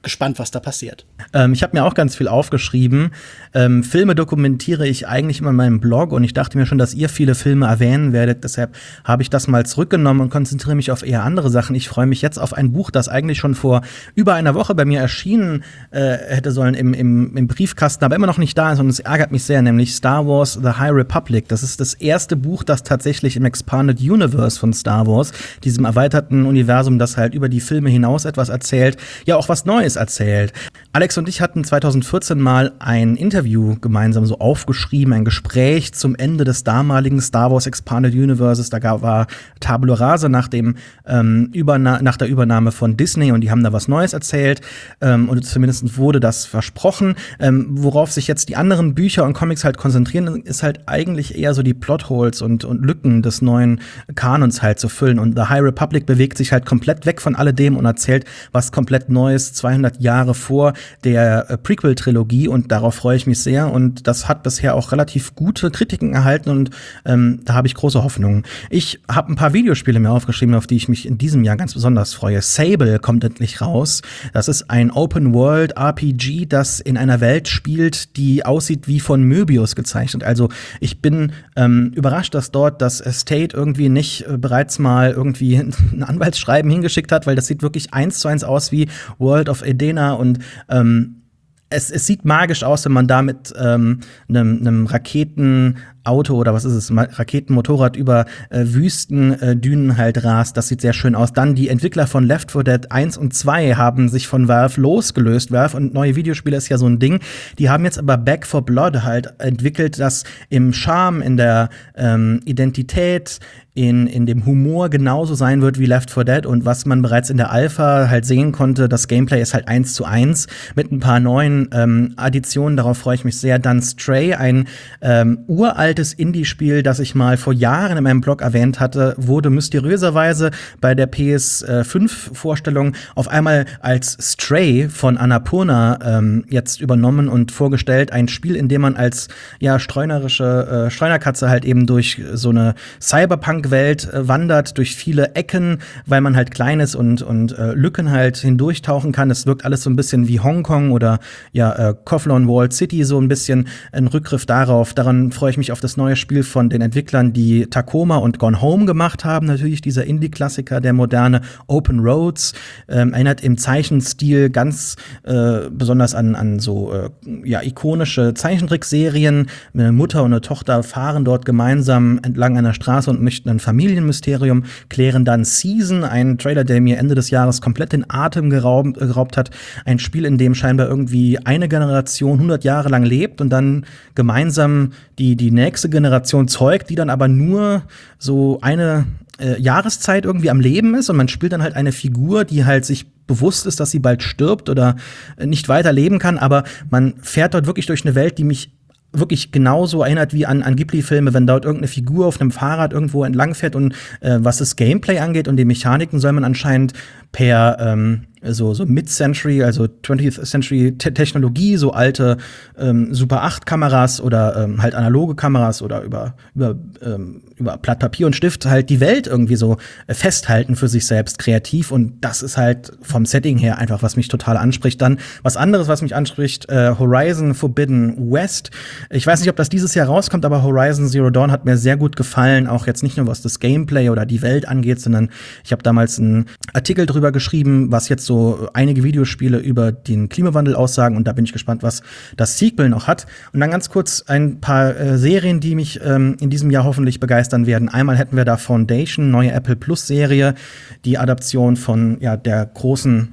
gespannt, was da passiert. Ähm, ich habe mir auch ganz viel aufgeschrieben. Ähm, Filme dokumentiere ich eigentlich immer in meinem Blog und ich dachte mir schon, dass ihr viele Filme erwähnen werdet. Deshalb habe ich das mal zurückgenommen und konzentriere mich auf eher andere Sachen. Ich freue mich jetzt auf ein Buch, das eigentlich schon vor über einer Woche bei mir erschienen äh, hätte sollen im, im, im Briefkasten, aber immer noch nicht da ist und es ärgert mich sehr, nämlich Star Wars The High Republic. Das ist das erste Buch, das tatsächlich im Expanded Universe von Star Wars, diesem erweiterten Universum, das halt über die Filme hinaus etwas erzählt, ja auch was Neues erzählt. Alex und ich hatten zwanzig vierzehn mal ein Interview gemeinsam so aufgeschrieben, ein Gespräch zum Ende des damaligen Star Wars Expanded Universes. Da gab, war Tabula Rasa nach, dem, ähm, Überna- nach der Übernahme von Disney und die haben da was Neues erzählt ähm, und zumindest wurde das versprochen. Ähm, worauf sich jetzt die anderen Bücher und Comics halt konzentrieren, ist halt eigentlich eher so die Plotholes und, und Lücken des neuen Kanons halt zu füllen. Und The High Republic bewegt sich halt komplett weg von alledem und erzählt was komplett Neues, zweihundert Jahre vor der äh, Prequel-Trilogie und darauf freue ich mich sehr und das hat bisher auch relativ gute Kritiken erhalten und ähm, da habe ich große Hoffnungen. Ich habe ein paar Videospiele mir aufgeschrieben, auf die ich mich in diesem Jahr ganz besonders freue. Sable kommt endlich raus. Das ist ein Open-World-R P G, das in einer Welt spielt, die aussieht wie von Möbius gezeichnet. Also ich bin ähm, überrascht, dass dort das Estate irgendwie nicht äh, bereits mal irgendwie ein Anwaltsschreiben hingeschickt hat, weil das sieht wirklich eins zu eins aus wie World of Edena und ähm, Es, es sieht magisch aus, wenn man da mit ähm, einem, einem Raketenauto oder was ist es, Raketenmotorrad über äh, Wüstendünen äh, halt rast. Das sieht sehr schön aus. Dann die Entwickler von Left four Dead eins und zwei haben sich von Valve losgelöst. Valve und neue Videospiele ist ja so ein Ding. Die haben jetzt aber Back four Blood halt entwickelt, das im Charme, in der ähm, Identität, in, in dem Humor genauso sein wird wie Left four Dead und was man bereits in der Alpha halt sehen konnte, das Gameplay ist halt eins zu eins mit ein paar neuen ähm, Additionen, darauf freue ich mich sehr. Dann Stray, ein ähm, uraltes Indie-Spiel, das ich mal vor Jahren in meinem Blog erwähnt hatte, wurde mysteriöserweise bei der P S fünf Vorstellung auf einmal als Stray von Annapurna ähm, jetzt übernommen und vorgestellt. Ein Spiel, in dem man als ja streunerische äh, Streunerkatze halt eben durch so eine Cyberpunk Welt äh, wandert, durch viele Ecken, weil man halt klein ist und, und äh, Lücken halt hindurchtauchen kann. Es wirkt alles so ein bisschen wie Hongkong oder ja, äh, Kowloon Walled City, so ein bisschen ein Rückgriff darauf. Daran freue ich mich auf das neue Spiel von den Entwicklern, die Tacoma und Gone Home gemacht haben. Natürlich dieser Indie-Klassiker, der moderne Open Roads, ähm, erinnert im Zeichenstil ganz äh, besonders an, an so äh, ja, ikonische Zeichentrickserien. Eine Mutter und eine Tochter fahren dort gemeinsam entlang einer Straße und möchten ein Familienmysterium klären. Dann Season, ein Trailer, der mir Ende des Jahres komplett den Atem geraubt, geraubt hat. Ein Spiel, in dem scheinbar irgendwie eine Generation hundert Jahre lang lebt und dann gemeinsam die, die nächste Generation zeugt, die dann aber nur so eine äh, Jahreszeit irgendwie am Leben ist und man spielt dann halt eine Figur, die halt sich bewusst ist, dass sie bald stirbt oder nicht weiter leben kann, aber man fährt dort wirklich durch eine Welt, die mich wirklich genauso erinnert wie an, an Ghibli-Filme, wenn dort irgendeine Figur auf einem Fahrrad irgendwo entlang fährt und äh, was das Gameplay angeht und die Mechaniken soll man anscheinend per ähm, so, so Mid-Century, also twentieth Century Te- Technologie, so alte ähm, Super acht Kameras oder ähm, halt analoge Kameras oder über, über, ähm, über Blatt Papier und Stift halt die Welt irgendwie so äh, festhalten für sich selbst kreativ und das ist halt vom Setting her einfach, was mich total anspricht. Dann was anderes, was mich anspricht, äh, Horizon Forbidden West. Ich weiß nicht, ob das dieses Jahr rauskommt, aber Horizon Zero Dawn hat mir sehr gut gefallen, auch jetzt nicht nur was das Gameplay oder die Welt angeht, sondern ich habe damals einen Artikel drüber geschrieben, was jetzt so einige Videospiele über den Klimawandel aussagen und da bin ich gespannt, was das Sequel noch hat. Und dann ganz kurz ein paar äh, Serien, die mich ähm, in diesem Jahr hoffentlich begeistern werden. Einmal hätten wir da Foundation, neue Apple Plus Serie, die Adaption von ja der großen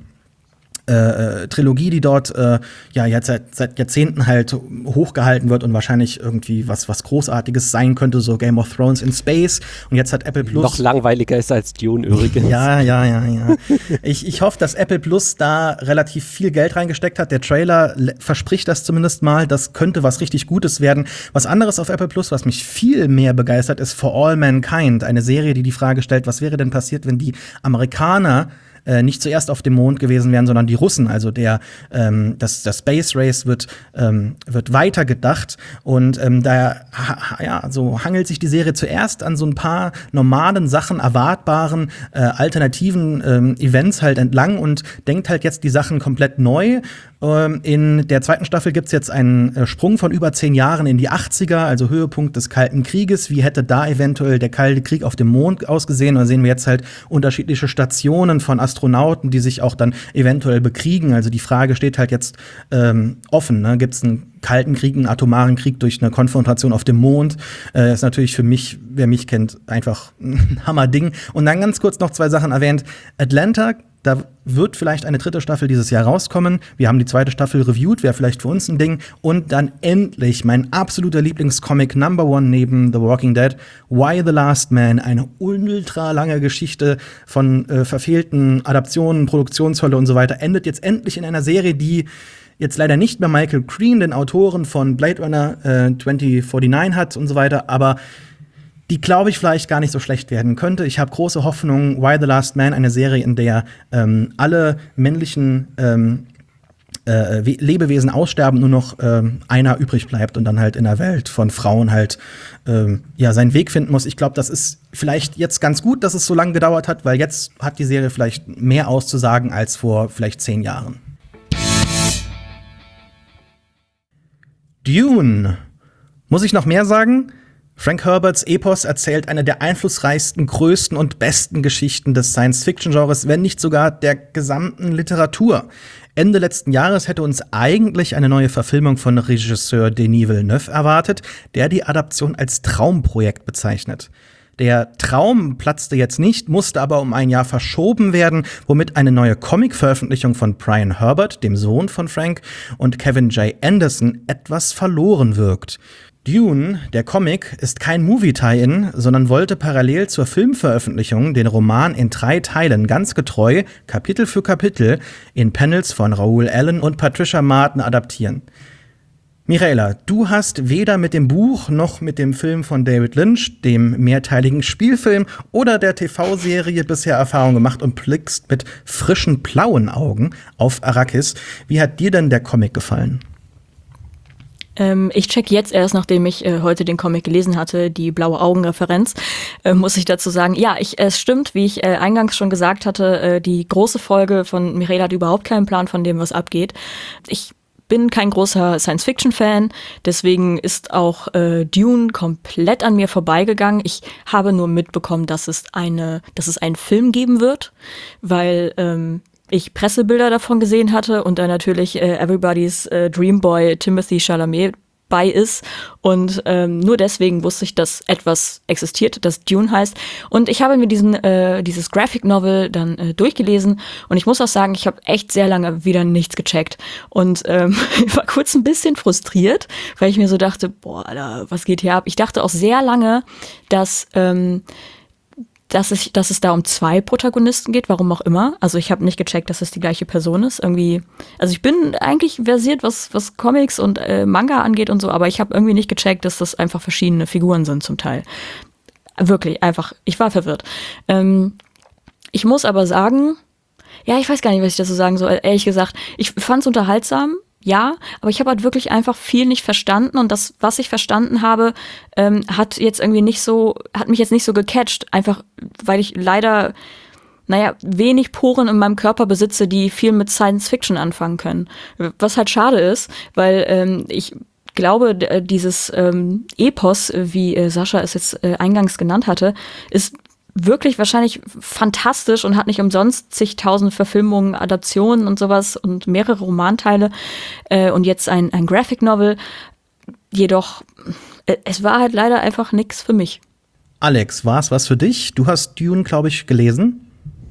Äh, Trilogie, die dort äh, ja jetzt seit, seit Jahrzehnten halt hochgehalten wird und wahrscheinlich irgendwie was was Großartiges sein könnte, so Game of Thrones in Space. Und jetzt hat Apple Plus noch langweiliger ist als Dune übrigens. Ja, ja, ja, ja. ich, ich hoffe, dass Apple Plus da relativ viel Geld reingesteckt hat. Der Trailer le- verspricht das zumindest mal. Das könnte was richtig Gutes werden. Was anderes auf Apple Plus, was mich viel mehr begeistert, ist For All Mankind. Eine Serie, die die Frage stellt, was wäre denn passiert, wenn die Amerikaner äh, nicht zuerst auf dem Mond gewesen wären, sondern die Russen. Also der ähm, das, das Space Race wird, ähm, wird weiter gedacht. Und ähm, da ha, ja, so hangelt sich die Serie zuerst an so ein paar normalen Sachen, erwartbaren, äh, alternativen ähm, Events halt entlang und denkt halt jetzt die Sachen komplett neu. Ähm, in der zweiten Staffel gibt's jetzt einen äh, Sprung von über zehn Jahren in die achtziger, also Höhepunkt des Kalten Krieges. Wie hätte da eventuell der Kalte Krieg auf dem Mond ausgesehen? Da sehen wir jetzt halt unterschiedliche Stationen von Astronauten, die sich auch dann eventuell bekriegen. Also die Frage steht halt jetzt ähm, offen. Ne? Gibt's einen Kalten Krieg, einen atomaren Krieg durch eine Konfrontation auf dem Mond? Äh, ist natürlich für mich, wer mich kennt, einfach ein Hammerding. Und dann ganz kurz noch zwei Sachen erwähnt. Atlanta, da wird vielleicht eine dritte Staffel dieses Jahr rauskommen. Wir haben die zweite Staffel reviewed, wäre vielleicht für uns ein Ding. Und dann endlich mein absoluter Lieblingscomic Number One neben The Walking Dead, Why the Last Man. Eine ultra lange Geschichte von äh, verfehlten Adaptionen, Produktionshölle und so weiter. Endet jetzt endlich in einer Serie, die jetzt leider nicht mehr Michael Green, den Autoren von Blade Runner äh, zwanzig neunundvierzig hat und so weiter, aber die, glaube ich, vielleicht gar nicht so schlecht werden könnte. Ich habe große Hoffnung. Why the Last Man, eine Serie, in der ähm, alle männlichen ähm, äh, Lebewesen aussterben, nur noch ähm, einer übrig bleibt und dann halt in der Welt von Frauen halt ähm, ja, seinen Weg finden muss. Ich glaube, das ist vielleicht jetzt ganz gut, dass es so lange gedauert hat, weil jetzt hat die Serie vielleicht mehr auszusagen als vor vielleicht zehn Jahren. Dune. Muss ich noch mehr sagen? Frank Herberts Epos erzählt eine der einflussreichsten, größten und besten Geschichten des Science-Fiction-Genres, wenn nicht sogar der gesamten Literatur. Ende letzten Jahres hätte uns eigentlich eine neue Verfilmung von Regisseur Denis Villeneuve erwartet, der die Adaption als Traumprojekt bezeichnet. Der Traum platzte jetzt nicht, musste aber um ein Jahr verschoben werden, womit eine neue Comic-Veröffentlichung von Brian Herbert, dem Sohn von Frank, und Kevin J. Anderson etwas verloren wirkt. Dune, der Comic, ist kein Movie-Tie-In, sondern wollte parallel zur Filmveröffentlichung den Roman in drei Teilen ganz getreu, Kapitel für Kapitel, in Panels von Raoul Allen und Patricia Martin adaptieren. Michaela, du hast weder mit dem Buch noch mit dem Film von David Lynch, dem mehrteiligen Spielfilm oder der T V-Serie bisher Erfahrung gemacht und blickst mit frischen blauen Augen auf Arrakis. Wie hat dir denn der Comic gefallen? Ähm, ich check jetzt erst, nachdem ich äh, heute den Comic gelesen hatte, die blaue Augen-Referenz, äh, muss ich dazu sagen, ja, ich, es stimmt, wie ich äh, eingangs schon gesagt hatte, äh, die große Folge von Michaela hat überhaupt keinen Plan von dem, was abgeht. Ich bin kein großer Science-Fiction-Fan, deswegen ist auch äh, Dune komplett an mir vorbeigegangen. Ich habe nur mitbekommen, dass es eine, dass es einen Film geben wird, weil ähm, ich Pressebilder davon gesehen hatte und da natürlich äh, Everybody's äh, Dreamboy Timothée Chalamet bei ist und ähm, nur deswegen wusste ich, dass etwas existiert, das Dune heißt. Und ich habe mir diesen äh, dieses Graphic Novel dann äh, durchgelesen und ich muss auch sagen, ich habe echt sehr lange wieder nichts gecheckt und ähm, war kurz ein bisschen frustriert, weil ich mir so dachte, boah, Alter, was geht hier ab? Ich dachte auch sehr lange, dass ähm, dass es, dass es da um zwei Protagonisten geht, warum auch immer. Also ich habe nicht gecheckt, dass es die gleiche Person ist. Irgendwie, also ich bin eigentlich versiert, was, was Comics und äh, Manga angeht und so, aber ich habe irgendwie nicht gecheckt, dass das einfach verschiedene Figuren sind zum Teil. Wirklich, einfach, ich war verwirrt. Ähm, ich muss aber sagen, ja, ich weiß gar nicht, was ich dazu sagen soll, ehrlich gesagt. Ich fand es unterhaltsam. Ja, aber ich habe halt wirklich einfach viel nicht verstanden und das, was ich verstanden habe, ähm, hat jetzt irgendwie nicht so, hat mich jetzt nicht so gecatcht, einfach weil ich leider, naja, wenig Poren in meinem Körper besitze, die viel mit Science Fiction anfangen können. Was halt schade ist, weil ähm, ich glaube, d- dieses ähm, Epos, wie äh, Sascha es jetzt äh, eingangs genannt hatte, ist wirklich wahrscheinlich fantastisch und hat nicht umsonst zigtausend Verfilmungen, Adaptionen und sowas und mehrere Romanteile äh, und jetzt ein, ein Graphic Novel. Jedoch, äh, es war halt leider einfach nix für mich. Alex, war es was für dich? Du hast Dune, glaube ich, gelesen.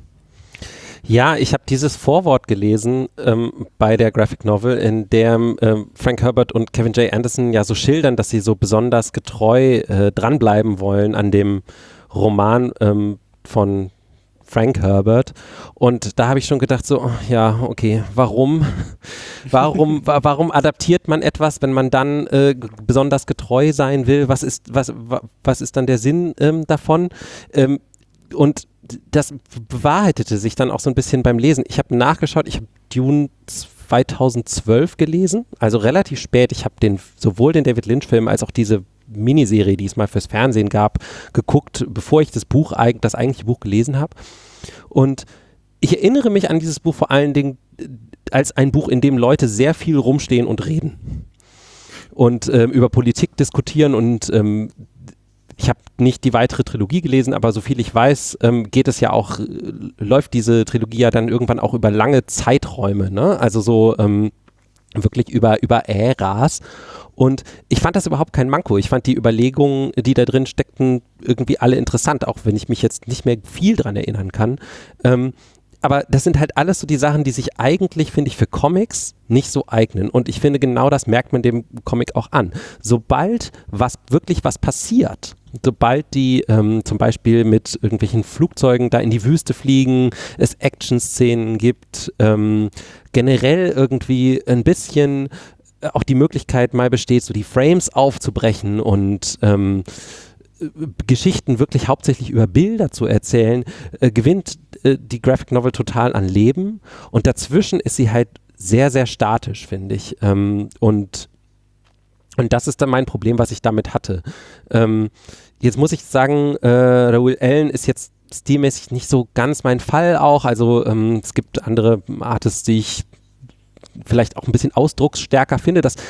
Ja, ich habe dieses Vorwort gelesen ähm, bei der Graphic Novel, in dem ähm, Frank Herbert und Kevin J. Anderson ja so schildern, dass sie so besonders getreu äh, dranbleiben wollen an dem Roman ähm, von Frank Herbert. Und da habe ich schon gedacht so, oh, ja, okay, warum? warum, wa- warum adaptiert man etwas, wenn man dann äh, g- besonders getreu sein will? Was ist, was, wa- was ist dann der Sinn ähm, davon? Ähm, und das bewahrheitete sich dann auch so ein bisschen beim Lesen. Ich habe nachgeschaut, ich habe Dune zweitausendzwölf gelesen, also relativ spät. Ich habe den, sowohl den David Lynch-Film als auch diese Miniserie, die es mal fürs Fernsehen gab, geguckt, bevor ich das Buch, das eigentliche Buch gelesen habe. Und ich erinnere mich an dieses Buch vor allen Dingen als ein Buch, in dem Leute sehr viel rumstehen und reden und ähm, über Politik diskutieren und ähm, ich habe nicht die weitere Trilogie gelesen, aber so viel ich weiß, ähm, geht es ja auch, äh, läuft diese Trilogie ja dann irgendwann auch über lange Zeiträume, ne? Also so ähm, wirklich über, über Äras. Und ich fand das überhaupt kein Manko. Ich fand die Überlegungen, die da drin steckten, irgendwie alle interessant, auch wenn ich mich jetzt nicht mehr viel dran erinnern kann. Ähm, aber das sind halt alles so die Sachen, die sich eigentlich, finde ich, für Comics nicht so eignen. Und ich finde, genau das merkt man dem Comic auch an. Sobald was wirklich was passiert, sobald die ähm, zum Beispiel mit irgendwelchen Flugzeugen da in die Wüste fliegen, es Action-Szenen gibt, ähm, generell irgendwie ein bisschen auch die Möglichkeit mal besteht, so die Frames aufzubrechen und ähm, Geschichten wirklich hauptsächlich über Bilder zu erzählen, äh, gewinnt äh, die Graphic Novel total an Leben und dazwischen ist sie halt sehr, sehr statisch, finde ich. Ähm, und, und das ist dann mein Problem, was ich damit hatte. Ähm, jetzt muss ich sagen, äh, Raoul Allen ist jetzt stilmäßig nicht so ganz mein Fall auch, also ähm, es gibt andere Artists, die ich vielleicht auch ein bisschen ausdrucksstärker finde. Das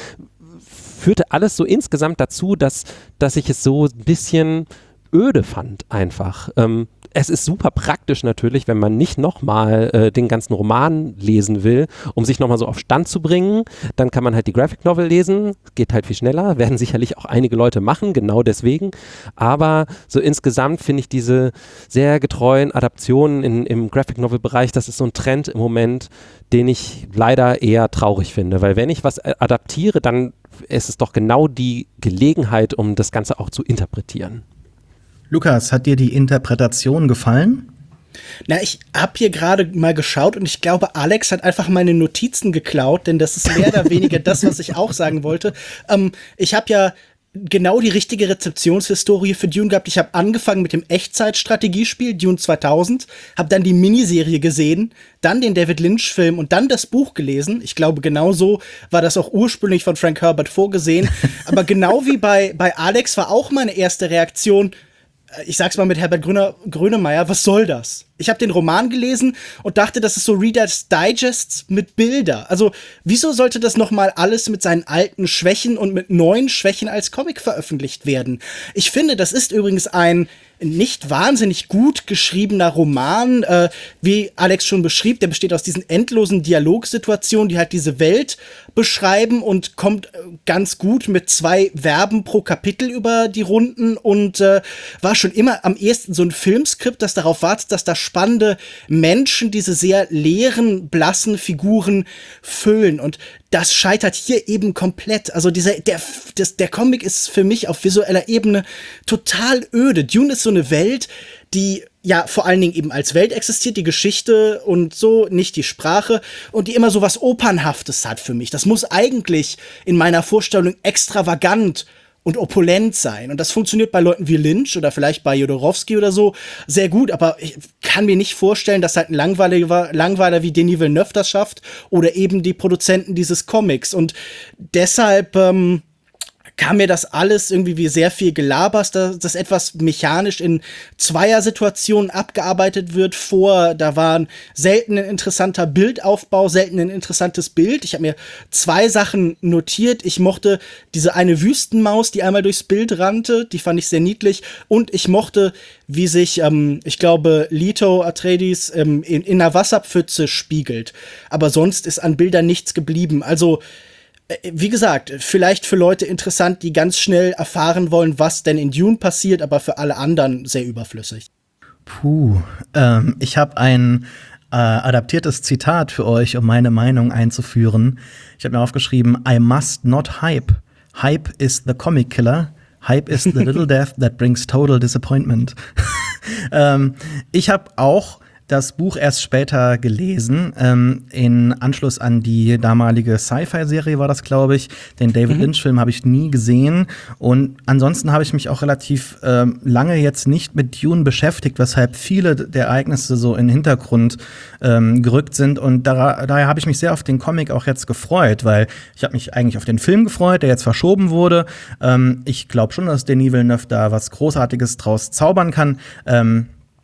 führte alles so insgesamt dazu, dass, dass ich es so ein bisschen öde fand einfach. Ähm, es ist super praktisch natürlich, wenn man nicht nochmal äh, den ganzen Roman lesen will, um sich nochmal so auf Stand zu bringen. Dann kann man halt die Graphic Novel lesen, geht halt viel schneller, werden sicherlich auch einige Leute machen, genau deswegen. Aber so insgesamt finde ich diese sehr getreuen Adaptionen in, im Graphic Novel Bereich, das ist so ein Trend im Moment, den ich leider eher traurig finde, weil wenn ich was adaptiere, dann ist es doch genau die Gelegenheit, um das Ganze auch zu interpretieren. Lukas, hat dir die Interpretation gefallen? Na, ich habe hier gerade mal geschaut und ich glaube, Alex hat einfach meine Notizen geklaut, denn das ist mehr oder weniger das, was ich auch sagen wollte. Ähm, ich habe ja genau die richtige Rezeptionshistorie für Dune gehabt. Ich habe angefangen mit dem Echtzeitstrategiespiel Dune zweitausend, habe dann die Miniserie gesehen, dann den David Lynch-Film und dann das Buch gelesen. Ich glaube, genau so war das auch ursprünglich von Frank Herbert vorgesehen. Aber genau wie bei, bei Alex war auch meine erste Reaktion, ich sag's mal mit Herbert Gröner, Grönemeyer, was soll das? Ich habe den Roman gelesen und dachte, das ist so Reader's Digest mit Bilder. Also, wieso sollte das nochmal alles mit seinen alten Schwächen und mit neuen Schwächen als Comic veröffentlicht werden? Ich finde, das ist übrigens ein nicht wahnsinnig gut geschriebener Roman, äh, wie Alex schon beschrieb. Der besteht aus diesen endlosen Dialogsituationen, die halt diese Welt beschreiben und kommt ganz gut mit zwei Verben pro Kapitel über die Runden und äh, war schon immer am ehesten so ein Filmskript, das darauf wartet, dass da spannende Menschen diese sehr leeren, blassen Figuren füllen. Und das scheitert hier eben komplett. Also dieser, der, das, der Comic ist für mich auf visueller Ebene total öde. Dune ist so eine Welt, die ja vor allen Dingen eben als Welt existiert, die Geschichte und so, nicht die Sprache, und die immer so was Opernhaftes hat für mich. Das muss eigentlich in meiner Vorstellung extravagant und opulent sein. Und das funktioniert bei Leuten wie Lynch oder vielleicht bei Jodorowsky oder so sehr gut, aber ich kann mir nicht vorstellen, dass halt ein Langweiler, Langweiler wie Denis Villeneuve das schafft oder eben die Produzenten dieses Comics. Und deshalb ähm, kam mir das alles irgendwie wie sehr viel Gelabers, dass das etwas mechanisch in Zweier-Situationen abgearbeitet wird vor. Da war selten ein interessanter Bildaufbau, selten ein interessantes Bild. Ich habe mir zwei Sachen notiert. Ich mochte diese eine Wüstenmaus, die einmal durchs Bild rannte, die fand ich sehr niedlich. Und ich mochte, wie sich, ähm, ich glaube, Leto Atreides ähm, in, in einer Wasserpfütze spiegelt. Aber sonst ist an Bildern nichts geblieben. Also wie gesagt, vielleicht für Leute interessant, die ganz schnell erfahren wollen, was denn in Dune passiert, aber für alle anderen sehr überflüssig. Puh, ähm, ich habe ein äh, adaptiertes Zitat für euch, um meine Meinung einzuführen. Ich habe mir aufgeschrieben, I must not hype. Hype is the comic killer. Hype is the little death that brings total disappointment. ähm, ich habe auch das Buch erst später gelesen, ähm, in Anschluss an die damalige Sci-Fi-Serie war das, glaube ich. Den David mhm. Lynch-Film habe ich nie gesehen. Und ansonsten habe ich mich auch relativ ähm, lange jetzt nicht mit Dune beschäftigt, weshalb viele der Ereignisse so in den Hintergrund ähm, gerückt sind. Und da, daher habe ich mich sehr auf den Comic auch jetzt gefreut, weil ich habe mich eigentlich auf den Film gefreut, der jetzt verschoben wurde. Ähm, ich glaube schon, dass Denis Villeneuve da was Großartiges draus zaubern kann. Ähm,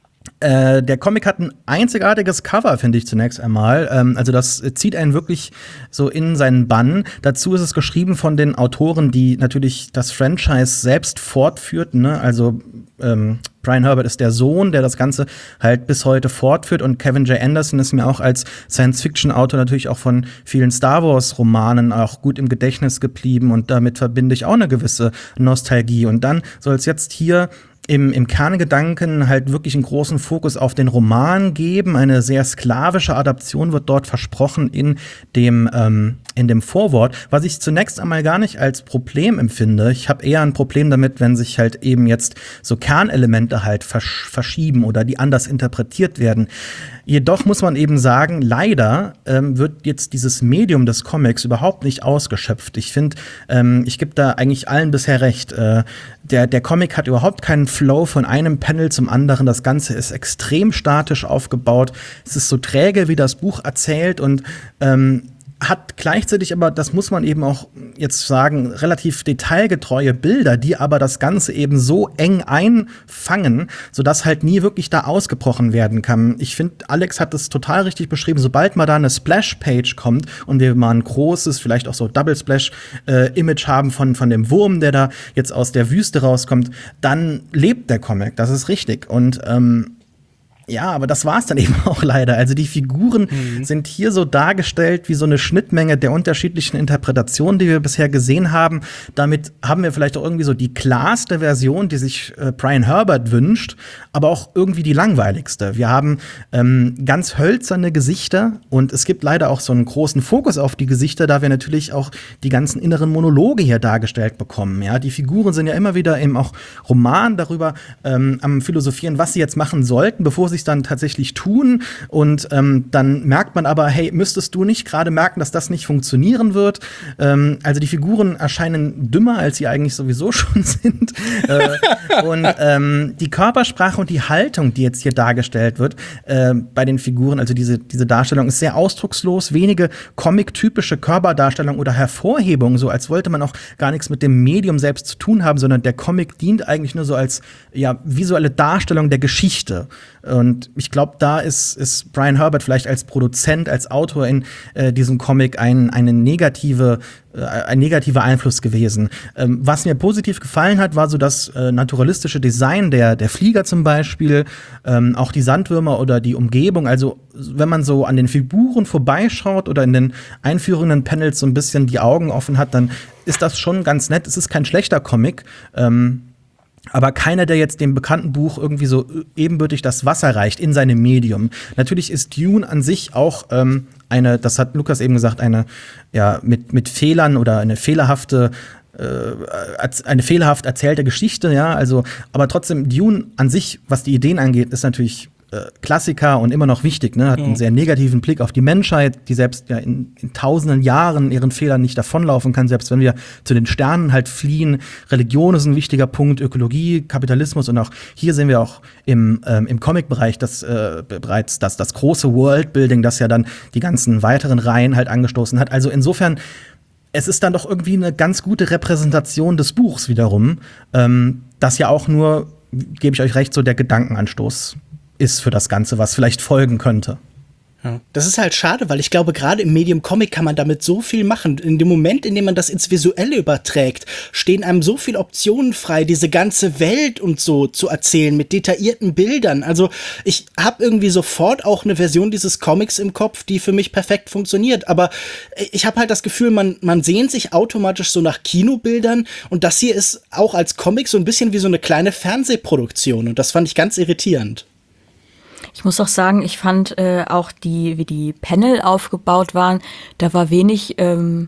Äh, der Comic hat ein einzigartiges Cover, finde ich zunächst einmal. Ähm, also das zieht einen wirklich so in seinen Bann. Dazu ist es geschrieben von den Autoren, die natürlich das Franchise selbst fortführten. Ne? Also ähm, Brian Herbert ist der Sohn, der das Ganze halt bis heute fortführt. Und Kevin J. Anderson ist mir auch als Science-Fiction-Autor natürlich auch von vielen Star Wars-Romanen auch gut im Gedächtnis geblieben. Und damit verbinde ich auch eine gewisse Nostalgie. Und dann soll es jetzt hier im, im Kerngedanken halt wirklich einen großen Fokus auf den Roman geben. Eine sehr sklavische Adaption wird dort versprochen in dem, ähm, in dem Vorwort, was ich zunächst einmal gar nicht als Problem empfinde. Ich habe eher ein Problem damit, wenn sich halt eben jetzt so Kernelemente halt versch- verschieben oder die anders interpretiert werden. Jedoch muss man eben sagen, leider ähm, wird jetzt dieses Medium des Comics überhaupt nicht ausgeschöpft. Ich finde, ähm, ich gebe da eigentlich allen bisher recht. Äh, der, der Comic hat überhaupt keinen Flow von einem Panel zum anderen. Das Ganze ist extrem statisch aufgebaut. Es ist so träge, wie das Buch erzählt und ähm, hat gleichzeitig aber, das muss man eben auch jetzt sagen, relativ detailgetreue Bilder, die aber das Ganze eben so eng einfangen, sodass halt nie wirklich da ausgebrochen werden kann. Ich finde, Alex hat es total richtig beschrieben, sobald mal da eine Splash-Page kommt und wir mal ein großes, vielleicht auch so Double-Splash-Image äh, haben von, von dem Wurm, der da jetzt aus der Wüste rauskommt, dann lebt der Comic, das ist richtig. Und ähm, ja, aber das war's dann eben auch leider. Also die Figuren mhm. sind hier so dargestellt wie so eine Schnittmenge der unterschiedlichen Interpretationen, die wir bisher gesehen haben. Damit haben wir vielleicht auch irgendwie so die klarste Version, die sich äh, Brian Herbert wünscht, aber auch irgendwie die langweiligste. Wir haben ähm, ganz hölzerne Gesichter und es gibt leider auch so einen großen Fokus auf die Gesichter, da wir natürlich auch die ganzen inneren Monologe hier dargestellt bekommen. Ja, die Figuren sind ja immer wieder eben auch Roman darüber ähm, am Philosophieren, was sie jetzt machen sollten, bevor sie es dann tatsächlich tun. Und ähm, dann merkt man aber, hey, müsstest du nicht gerade merken, dass das nicht funktionieren wird? Ähm, also die Figuren erscheinen dümmer, als sie eigentlich sowieso schon sind. äh, und ähm, die Körpersprache und die Haltung, die jetzt hier dargestellt wird äh, bei den Figuren, also diese, diese Darstellung ist sehr ausdruckslos, wenige comic-typische Körperdarstellung oder Hervorhebung, so als wollte man auch gar nichts mit dem Medium selbst zu tun haben, sondern der Comic dient eigentlich nur so als ja, visuelle Darstellung der Geschichte. Und ich glaube, da ist, ist Brian Herbert vielleicht als Produzent, als Autor in äh, diesem Comic ein, eine negative, äh, ein negativer Einfluss gewesen. Ähm, was mir positiv gefallen hat, war so das äh, naturalistische Design der, der Flieger zum Beispiel, ähm, auch die Sandwürmer oder die Umgebung. Also wenn man so an den Figuren vorbeischaut oder in den einführenden Panels so ein bisschen die Augen offen hat, dann ist das schon ganz nett. Es ist kein schlechter Comic. Ähm, Aber keiner, der jetzt dem bekannten Buch irgendwie so ebenbürtig das Wasser reicht in seinem Medium. Natürlich ist Dune an sich auch ähm, eine, das hat Lukas eben gesagt, eine ja mit mit Fehlern oder eine fehlerhafte äh, eine fehlerhaft erzählte Geschichte, ja. Also, aber trotzdem Dune an sich, was die Ideen angeht, ist natürlich Klassiker und immer noch wichtig, ne? Hat einen sehr negativen Blick auf die Menschheit, die selbst ja in, in tausenden Jahren ihren Fehlern nicht davonlaufen kann, selbst wenn wir zu den Sternen halt fliehen. Religion ist ein wichtiger Punkt, Ökologie, Kapitalismus und auch hier sehen wir auch im, ähm, im Comic-Bereich das, äh, bereits das, das große Worldbuilding, das ja dann die ganzen weiteren Reihen halt angestoßen hat. Also insofern, es ist dann doch irgendwie eine ganz gute Repräsentation des Buchs wiederum, ähm, das ja auch nur, gebe ich euch recht, so der Gedankenanstoß ist für das Ganze, was vielleicht folgen könnte. Ja. Das ist halt schade, weil ich glaube, gerade im Medium Comic kann man damit so viel machen. In dem Moment, in dem man das ins Visuelle überträgt, stehen einem so viele Optionen frei, diese ganze Welt und so zu erzählen mit detaillierten Bildern. Also ich habe irgendwie sofort auch eine Version dieses Comics im Kopf, die für mich perfekt funktioniert. Aber ich habe halt das Gefühl, man, man sehnt sich automatisch so nach Kinobildern und das hier ist auch als Comic so ein bisschen wie so eine kleine Fernsehproduktion und das fand ich ganz irritierend. Ich muss auch sagen, ich fand äh, auch die, wie die Panel aufgebaut waren, da war wenig ähm,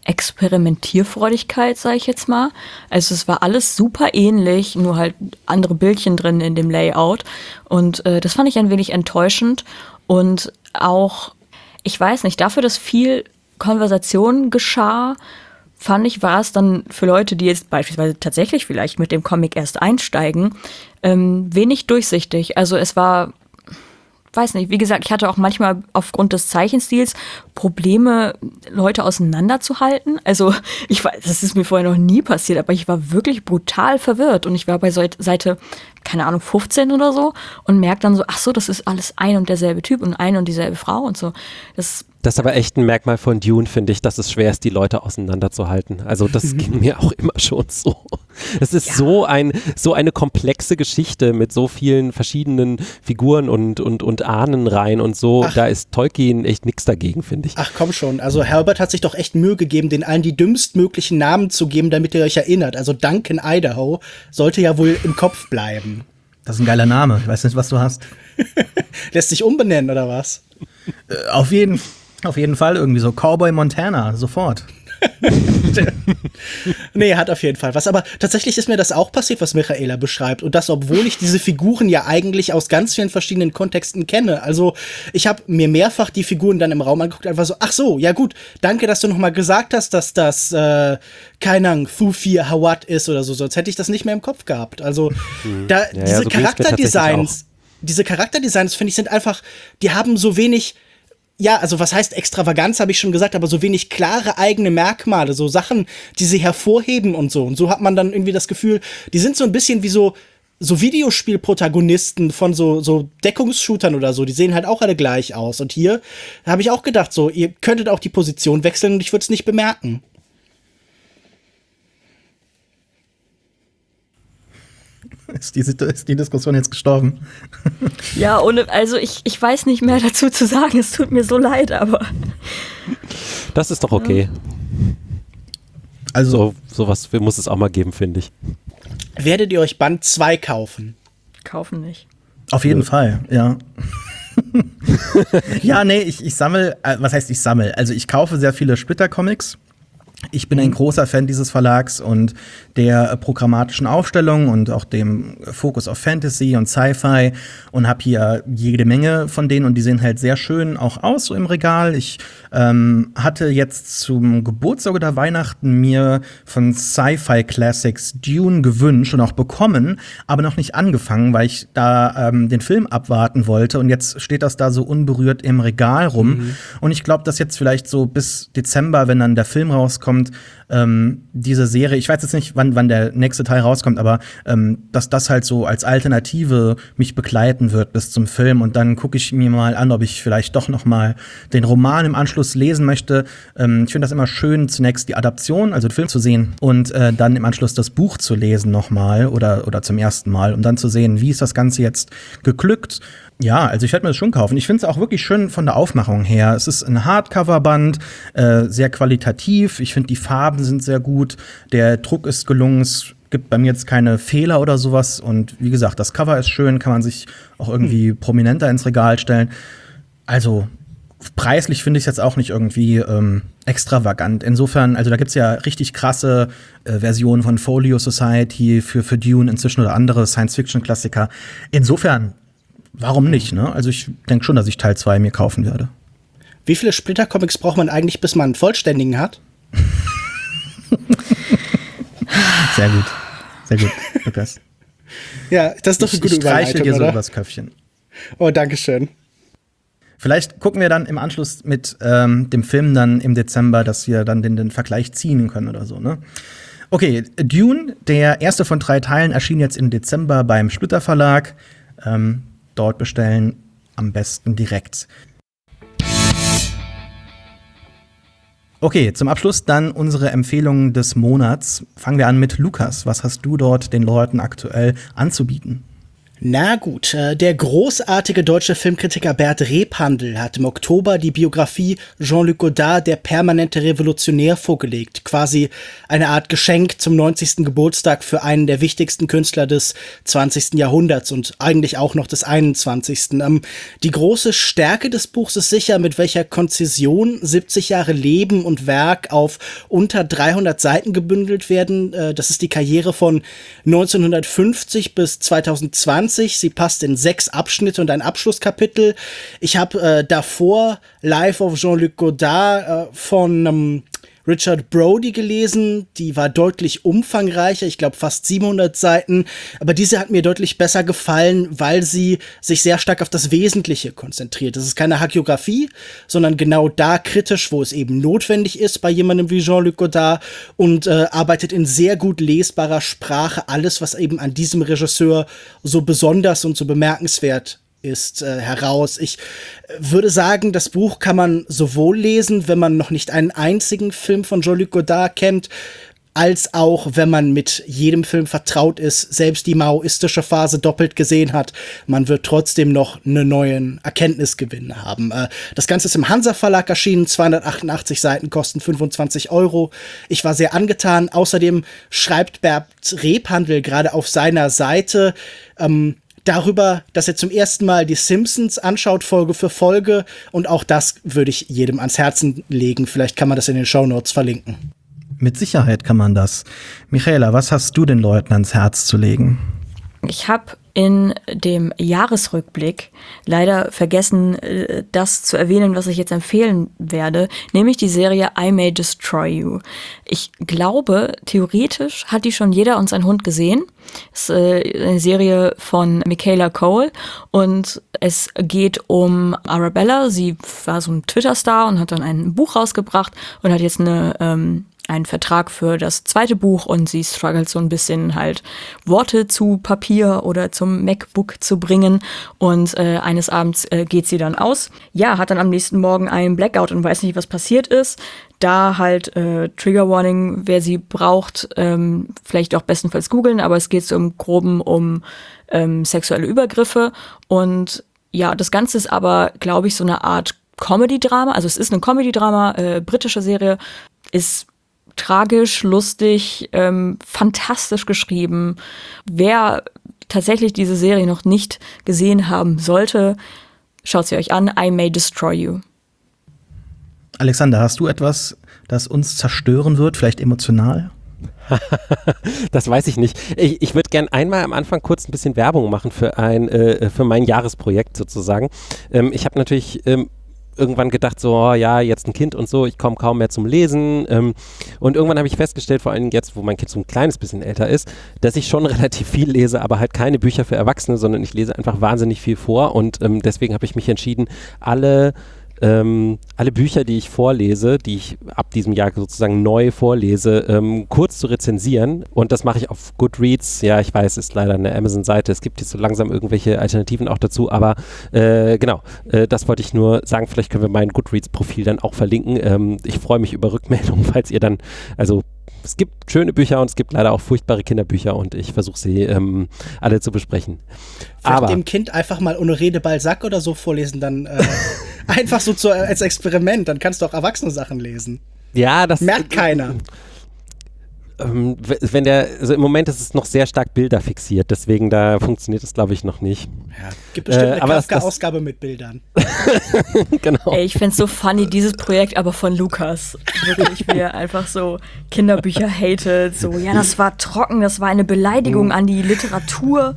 Experimentierfreudigkeit, sage ich jetzt mal. Also es war alles super ähnlich, nur halt andere Bildchen drin in dem Layout. Und äh, das fand ich ein wenig enttäuschend. Und auch, ich weiß nicht, dafür, dass viel Konversation geschah, fand ich, war es dann für Leute, die jetzt beispielsweise tatsächlich vielleicht mit dem Comic erst einsteigen, ähm, wenig durchsichtig. Also es war, weiß nicht, wie gesagt, ich hatte auch manchmal aufgrund des Zeichenstils Probleme, Leute auseinanderzuhalten. Also ich weiß, das ist mir vorher noch nie passiert, aber ich war wirklich brutal verwirrt und ich war bei Seite, keine Ahnung, fünfzehn oder so und merke dann so, ach so, das ist alles ein und derselbe Typ und ein und dieselbe Frau und so. Das Das ist aber echt ein Merkmal von Dune, finde ich, dass es schwer ist, die Leute auseinanderzuhalten. Also das ging mir auch immer schon so. Es ist ja. so, ein, so eine komplexe Geschichte mit so vielen verschiedenen Figuren und, und, und Ahnenreihen und so. Ach. Da ist Tolkien echt nichts dagegen, finde ich. Ach komm schon, also Herbert hat sich doch echt Mühe gegeben, den allen die dümmstmöglichen Namen zu geben, damit ihr euch erinnert. Also Duncan Idaho sollte ja wohl im Kopf bleiben. Das ist ein geiler Name. Ich weiß nicht, was du hast. Lässt sich umbenennen, oder was? Äh, auf jeden, auf jeden Fall irgendwie so Cowboy Montana, sofort. Nee, hat auf jeden Fall was. Aber tatsächlich ist mir das auch passiert, was Michaela beschreibt. Und das, obwohl ich diese Figuren ja eigentlich aus ganz vielen verschiedenen Kontexten kenne. Also ich habe mir mehrfach die Figuren dann im Raum angeguckt, einfach so, ach so, ja gut, danke, dass du noch mal gesagt hast, dass das, äh, keine Ahnung, Thufir Hawat ist oder so. Sonst hätte ich das nicht mehr im Kopf gehabt. Also mhm. da, ja, diese ja, so Charakterdesigns, diese Charakterdesigns, finde ich, sind einfach, die haben so wenig. Ja, also was heißt Extravaganz, habe ich schon gesagt, aber so wenig klare eigene Merkmale, so Sachen, die sie hervorheben und so. Und so hat man dann irgendwie das Gefühl, die sind so ein bisschen wie so, so Videospielprotagonisten von so, so Deckungsshootern oder so. Die sehen halt auch alle gleich aus. Und hier habe ich auch gedacht, so, ihr könntet auch die Position wechseln und ich würde es nicht bemerken. Ist die, ist die Diskussion jetzt gestorben? Ja, ohne, also ich, ich weiß nicht mehr dazu zu sagen, es tut mir so leid, aber. Das ist doch okay. Also so, sowas muss es auch mal geben, finde ich. Werdet ihr euch Band zwei kaufen? Kaufen nicht. Auf jeden ja. Fall, ja. Ja, nee, ich, ich sammle, äh, was heißt ich sammle? Also ich kaufe sehr viele Splitter-Comics. Ich bin ein großer Fan dieses Verlags und der äh, programmatischen Aufstellung und auch dem Fokus auf Fantasy und Sci-Fi und habe hier jede Menge von denen und die sehen halt sehr schön auch aus so im Regal. Ich ähm, hatte jetzt zum Geburtstag oder Weihnachten mir von Sci-Fi Classics Dune gewünscht und auch bekommen, aber noch nicht angefangen, weil ich da ähm, den Film abwarten wollte und jetzt steht das da so unberührt im Regal rum mhm. und ich glaube, dass jetzt vielleicht so bis Dezember, wenn dann der Film rauskommt, ähm, diese Serie, ich weiß jetzt nicht, wann, wann der nächste Teil rauskommt, aber ähm, dass das halt so als Alternative mich begleiten wird bis zum Film und dann gucke ich mir mal an, ob ich vielleicht doch noch mal den Roman im Anschluss lesen möchte. Ähm, ich finde das immer schön, zunächst die Adaption, also den Film zu sehen und äh, dann im Anschluss das Buch zu lesen noch mal oder, oder zum ersten Mal, um dann zu sehen, wie ist das Ganze jetzt geglückt. Ja, also ich werde mir das schon kaufen. Ich finde es auch wirklich schön von der Aufmachung her. Es ist ein Hardcover-Band, äh, sehr qualitativ. Ich finde, die Farben sind sehr gut. Der Druck ist gelungen. Es gibt bei mir jetzt keine Fehler oder sowas. Und wie gesagt, das Cover ist schön. Kann man sich auch irgendwie hm. prominenter ins Regal stellen. Also preislich finde ich es jetzt auch nicht irgendwie ähm, extravagant. Insofern, also da gibt's ja richtig krasse äh, Versionen von Folio Society für, für Dune inzwischen oder andere Science-Fiction-Klassiker. Insofern warum nicht, ne? Also ich denke schon, dass ich Teil zwei mir kaufen werde. Wie viele Splitter-Comics braucht man eigentlich, bis man einen vollständigen hat? Sehr gut. Sehr gut, Lukas. Ja, das ist doch eine gute ich, ich Überleitung, dir so oder? übers Köpfchen. Oh, danke schön. Vielleicht gucken wir dann im Anschluss mit ähm, dem Film dann im Dezember, dass wir dann den, den Vergleich ziehen können oder so, ne? Okay, Dune, der erste von drei Teilen, erschien jetzt im Dezember beim Splitter Verlag. Ähm, Dort bestellen, am besten direkt. Okay, zum Abschluss dann unsere Empfehlungen des Monats. Fangen wir an mit Lukas. Was hast du dort den Leuten aktuell anzubieten? Na gut, äh, der großartige deutsche Filmkritiker Bert Rebhandl hat im Oktober die Biografie Jean-Luc Godard, der permanente Revolutionär, vorgelegt. Quasi eine Art Geschenk zum neunzigsten Geburtstag für einen der wichtigsten Künstler des zwanzigsten Jahrhunderts und eigentlich auch noch des einundzwanzigsten. Ähm, die große Stärke des Buchs ist sicher, mit welcher Konzision siebzig Jahre Leben und Werk auf unter dreihundert Seiten gebündelt werden. Äh, das ist die Karriere von neunzehnhundertfünfzig bis zweitausendzwanzig. Sie passt in sechs Abschnitte und ein Abschlusskapitel. Ich habe äh, davor Life of Jean-Luc Godard äh, von ähm, Richard Brody gelesen. Die war deutlich umfangreicher, ich glaube fast siebenhundert Seiten. Aber diese hat mir deutlich besser gefallen, weil sie sich sehr stark auf das Wesentliche konzentriert. Das ist keine Hagiografie, sondern genau da kritisch, wo es eben notwendig ist bei jemandem wie Jean-Luc Godard und äh, arbeitet in sehr gut lesbarer Sprache alles, was eben an diesem Regisseur so besonders und so bemerkenswert ist, äh, heraus. Ich würde sagen, das Buch kann man sowohl lesen, wenn man noch nicht einen einzigen Film von Jean-Luc Godard kennt, als auch, wenn man mit jedem Film vertraut ist, selbst die maoistische Phase doppelt gesehen hat. Man wird trotzdem noch einen neuen Erkenntnisgewinn haben. Äh, das Ganze ist im Hansa Verlag erschienen, zweihundertachtundachtzig Seiten, kosten fünfundzwanzig Euro. Ich war sehr angetan. Außerdem schreibt Bert Rebhandl gerade auf seiner Seite, ähm, darüber, dass er zum ersten Mal die Simpsons anschaut, Folge für Folge. Und auch das würde ich jedem ans Herzen legen. Vielleicht kann man das in den Shownotes verlinken. Mit Sicherheit kann man das. Michaela, was hast du den Leuten ans Herz zu legen? Ich habe in dem Jahresrückblick leider vergessen, das zu erwähnen, was ich jetzt empfehlen werde, nämlich die Serie I May Destroy You. Ich glaube, theoretisch hat die schon jeder und sein Hund gesehen. Es ist eine Serie von Michaela Cole und es geht um Arabella. Sie war so ein Twitter-Star und hat dann ein Buch rausgebracht und hat jetzt eine ähm, einen Vertrag für das zweite Buch und sie struggelt so ein bisschen halt Worte zu Papier oder zum MacBook zu bringen und äh, eines Abends äh, geht sie dann aus. Ja, hat dann am nächsten Morgen einen Blackout und weiß nicht, was passiert ist. Da halt äh, Trigger Warning, wer sie braucht, ähm, vielleicht auch bestenfalls googeln, aber es geht so im Groben um ähm, sexuelle Übergriffe und ja, das Ganze ist aber, glaube ich, so eine Art Comedy-Drama, also es ist eine Comedy-Drama, äh, britische Serie, ist tragisch, lustig, ähm, fantastisch geschrieben. Wer tatsächlich diese Serie noch nicht gesehen haben sollte, schaut sie euch an. I May Destroy You. Alexander, hast du etwas, das uns zerstören wird, vielleicht emotional? Das weiß ich nicht. Ich, ich würde gerne einmal am Anfang kurz ein bisschen Werbung machen für ein äh, für mein Jahresprojekt sozusagen. Ähm, ich habe natürlich ähm, irgendwann gedacht, so, oh, ja, jetzt ein Kind und so, ich komme kaum mehr zum Lesen. Ähm, und irgendwann habe ich festgestellt, vor allem jetzt, wo mein Kind so ein kleines bisschen älter ist, dass ich schon relativ viel lese, aber halt keine Bücher für Erwachsene, sondern ich lese einfach wahnsinnig viel vor. Und ähm, deswegen habe ich mich entschieden, alle Ähm, alle Bücher, die ich vorlese, die ich ab diesem Jahr sozusagen neu vorlese, ähm, kurz zu rezensieren. Und das mache ich auf Goodreads. Ja, ich weiß, ist leider eine Amazon-Seite. Es gibt jetzt so langsam irgendwelche Alternativen auch dazu. Aber äh, genau, äh, das wollte ich nur sagen. Vielleicht können wir mein Goodreads-Profil dann auch verlinken. Ähm, ich freue mich über Rückmeldungen, falls ihr dann, also es gibt schöne Bücher und es gibt leider auch furchtbare Kinderbücher und ich versuche sie ähm, alle zu besprechen. Vielleicht Aber dem Kind einfach mal Honoré de Balzac oder so vorlesen, dann äh, einfach so zu, als Experiment, dann kannst du auch erwachsene Sachen lesen. Ja, das merkt keiner. Ähm, wenn der, also im Moment ist es noch sehr stark Bilder fixiert, deswegen da funktioniert es, glaube ich, noch nicht. Ja, gibt bestimmt Äh, eine aber das- Kafka-Ausgabe mit Bildern. Genau. Ey, ich find's so funny, dieses Projekt aber von Lukas. Wirklich, wie er einfach so Kinderbücher hatet. So, ja, das war trocken, das war eine Beleidigung an die Literatur.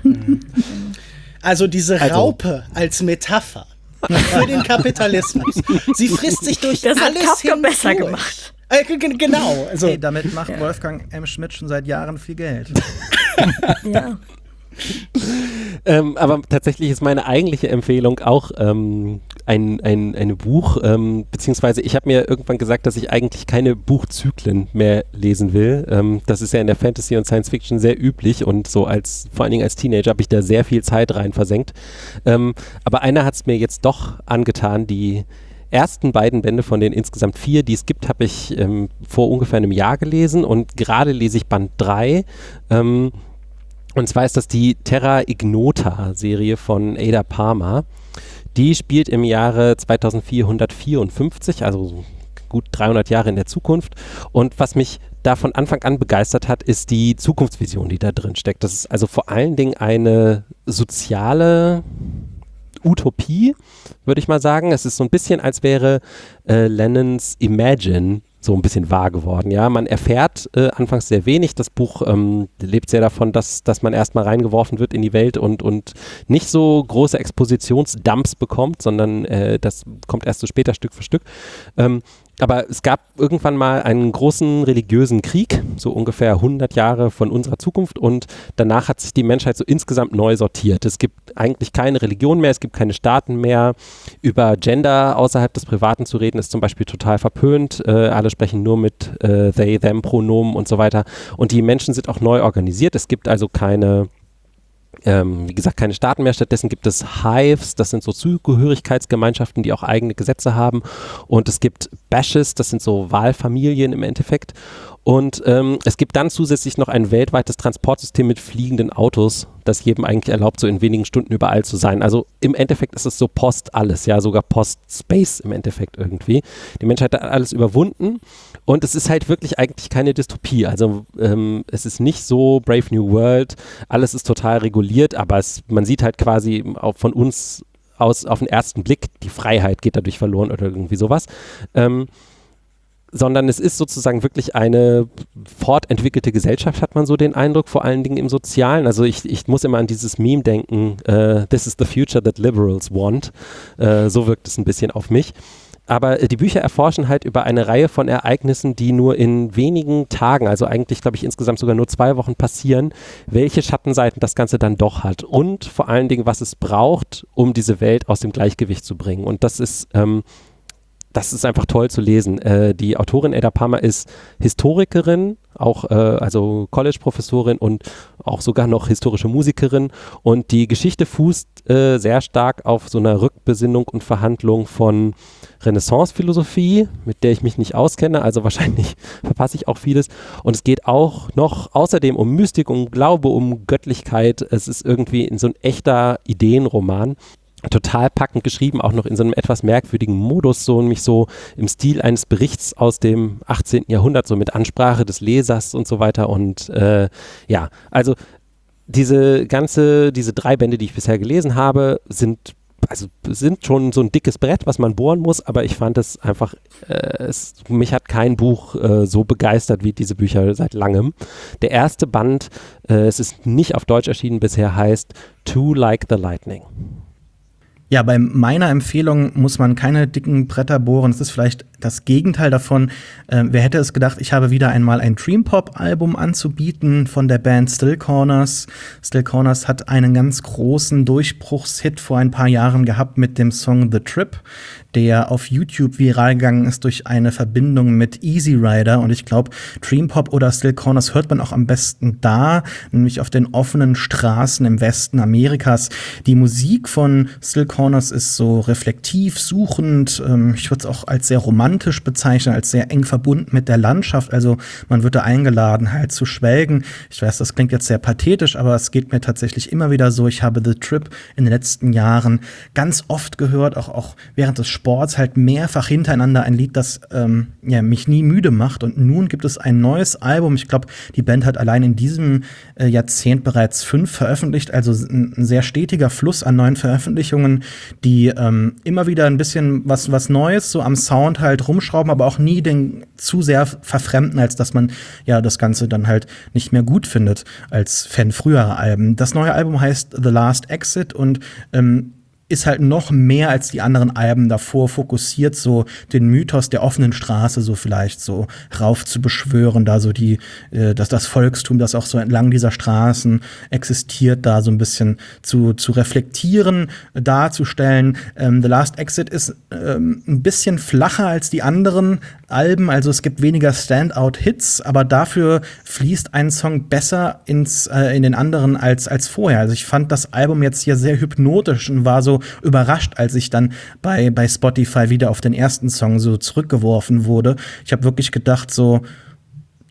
Also diese Also- Raupe als Metapher für den Kapitalismus. Sie frisst sich durch Das hat alles Kafka hindurch. besser gemacht. Äh, g- g- genau. Also, Hey, damit macht Wolfgang M. Schmidt schon seit Jahren viel Geld. Ja. Ähm, aber tatsächlich ist meine eigentliche Empfehlung auch ähm, ein, ein, ein Buch, ähm, beziehungsweise ich habe mir irgendwann gesagt, dass ich eigentlich keine Buchzyklen mehr lesen will. Ähm, das ist ja in der Fantasy und Science Fiction sehr üblich und so als, vor allen Dingen als Teenager habe ich da sehr viel Zeit rein versenkt. Ähm, aber einer hat es mir jetzt doch angetan, die ersten beiden Bände von den insgesamt vier, die es gibt, habe ich ähm, vor ungefähr einem Jahr gelesen und gerade lese ich Band drei. Ähm, Und zwar ist das die Terra Ignota-Serie von Ada Palmer. Die spielt im Jahre zweitausendvierhundertvierundfünfzig, also gut dreihundert Jahre in der Zukunft. Und was mich da von Anfang an begeistert hat, ist die Zukunftsvision, die da drin steckt. Das ist also vor allen Dingen eine soziale Utopie, würde ich mal sagen. Es ist so ein bisschen, als wäre äh, Lennons Imagine so ein bisschen wahr geworden. Ja, man erfährt äh, anfangs sehr wenig. Das Buch ähm, lebt sehr davon, dass, dass man erstmal reingeworfen wird in die Welt und, und nicht so große Expositionsdumps bekommt, sondern äh, das kommt erst so später Stück für Stück. Ähm, aber es gab irgendwann mal einen großen religiösen Krieg, so ungefähr hundert Jahre von unserer Zukunft, und danach hat sich die Menschheit so insgesamt neu sortiert. Es gibt eigentlich keine Religion mehr, es gibt keine Staaten mehr. Über Gender außerhalb des Privaten zu reden ist zum Beispiel total verpönt. Äh, alle sprechen nur mit äh, they, them Pronomen und so weiter. Und die Menschen sind auch neu organisiert. Es gibt also keine Ähm, wie gesagt, keine Staaten mehr. Stattdessen gibt es Hives, das sind so Zugehörigkeitsgemeinschaften, die auch eigene Gesetze haben. Und es gibt Bashes, das sind so Wahlfamilien im Endeffekt. Und ähm, es gibt dann zusätzlich noch ein weltweites Transportsystem mit fliegenden Autos, das jedem eigentlich erlaubt, so in wenigen Stunden überall zu sein. Also im Endeffekt ist es so Post alles, ja, sogar Post-Space im Endeffekt irgendwie. Die Menschheit hat alles überwunden und es ist halt wirklich eigentlich keine Dystopie. Also ähm, es ist nicht so Brave New World, alles ist total reguliert, aber es, man sieht halt quasi auch von uns aus auf den ersten Blick, die Freiheit geht dadurch verloren oder irgendwie sowas. Ähm, sondern es ist sozusagen wirklich eine fortentwickelte Gesellschaft, hat man so den Eindruck, vor allen Dingen im Sozialen. Also ich, ich muss immer an dieses Meme denken, uh, this is the future that liberals want. Uh, so wirkt es ein bisschen auf mich. Aber äh, die Bücher erforschen halt über eine Reihe von Ereignissen, die nur in wenigen Tagen, also eigentlich glaube ich insgesamt sogar nur zwei Wochen passieren, welche Schattenseiten das Ganze dann doch hat und vor allen Dingen, was es braucht, um diese Welt aus dem Gleichgewicht zu bringen. Und das ist... Ähm, Das ist einfach toll zu lesen. Äh, die Autorin Ada Palmer ist Historikerin, auch äh, also College-Professorin und auch sogar noch historische Musikerin. Und die Geschichte fußt äh, sehr stark auf so einer Rückbesinnung und Verhandlung von Renaissance-Philosophie, mit der ich mich nicht auskenne, also wahrscheinlich verpasse ich auch vieles. Und es geht auch noch außerdem um Mystik, um Glaube, um Göttlichkeit. Es ist irgendwie in so ein echter Ideenroman. Total packend geschrieben, auch noch in so einem etwas merkwürdigen Modus, so nämlich so im Stil eines Berichts aus dem achtzehnten Jahrhundert, so mit Ansprache des Lesers und so weiter. Und äh, ja, also diese ganze, diese drei Bände, die ich bisher gelesen habe, sind also sind schon so ein dickes Brett, was man bohren muss, aber ich fand es einfach, äh, es, mich hat kein Buch äh, so begeistert wie diese Bücher seit langem. Der erste Band, äh, es ist nicht auf Deutsch erschienen bisher, heißt Too Like the Lightning. Ja, bei meiner Empfehlung muss man keine dicken Bretter bohren. Es ist vielleicht das Gegenteil davon. Ähm, wer hätte es gedacht, ich habe wieder einmal ein Dream-Pop-Album anzubieten von der Band Still Corners. Still Corners hat einen ganz großen Durchbruchshit vor ein paar Jahren gehabt mit dem Song The Trip, der auf YouTube viral gegangen ist durch eine Verbindung mit Easy Rider. Und ich glaube, Dream Pop oder Still Corners hört man auch am besten da, nämlich auf den offenen Straßen im Westen Amerikas. Die Musik von Still Corners ist so reflektiv, suchend. Ähm, ich würde es auch als sehr romantisch bezeichnen, als sehr eng verbunden mit der Landschaft. Also man wird da eingeladen, halt zu schwelgen. Ich weiß, das klingt jetzt sehr pathetisch, aber es geht mir tatsächlich immer wieder so. Ich habe The Trip in den letzten Jahren ganz oft gehört, auch, auch während des Sports halt mehrfach hintereinander ein Lied, das ähm, ja, mich nie müde macht. Und nun gibt es ein neues Album. Ich glaube, die Band hat allein in diesem äh, Jahrzehnt bereits fünf veröffentlicht. Also ein, ein sehr stetiger Fluss an neuen Veröffentlichungen, die ähm, immer wieder ein bisschen was, was Neues so am Sound halt rumschrauben, aber auch nie den zu sehr verfremden, als dass man ja das Ganze dann halt nicht mehr gut findet als Fan früherer Alben. Das neue Album heißt The Last Exit und ähm, ist halt noch mehr als die anderen Alben davor fokussiert, so den Mythos der offenen Straße so vielleicht so rauf zu beschwören, da so die, äh, dass das Volkstum, das auch so entlang dieser Straßen existiert, da so ein bisschen zu, zu reflektieren, darzustellen. Ähm, The Last Exit ist ähm, ein bisschen flacher als die anderen Alben, also es gibt weniger Standout-Hits, aber dafür fließt ein Song besser ins, äh, in den anderen als, als vorher. Also ich fand das Album jetzt hier sehr hypnotisch und war so überrascht, als ich dann bei, bei Spotify wieder auf den ersten Song so zurückgeworfen wurde. Ich habe wirklich gedacht, so,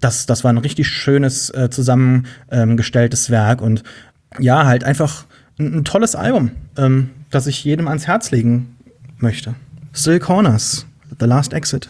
das, das war ein richtig schönes, äh, zusammengestelltes ähm, Werk und ja, halt einfach ein, ein tolles Album, ähm, das ich jedem ans Herz legen möchte. Still Corners, The Last Exit.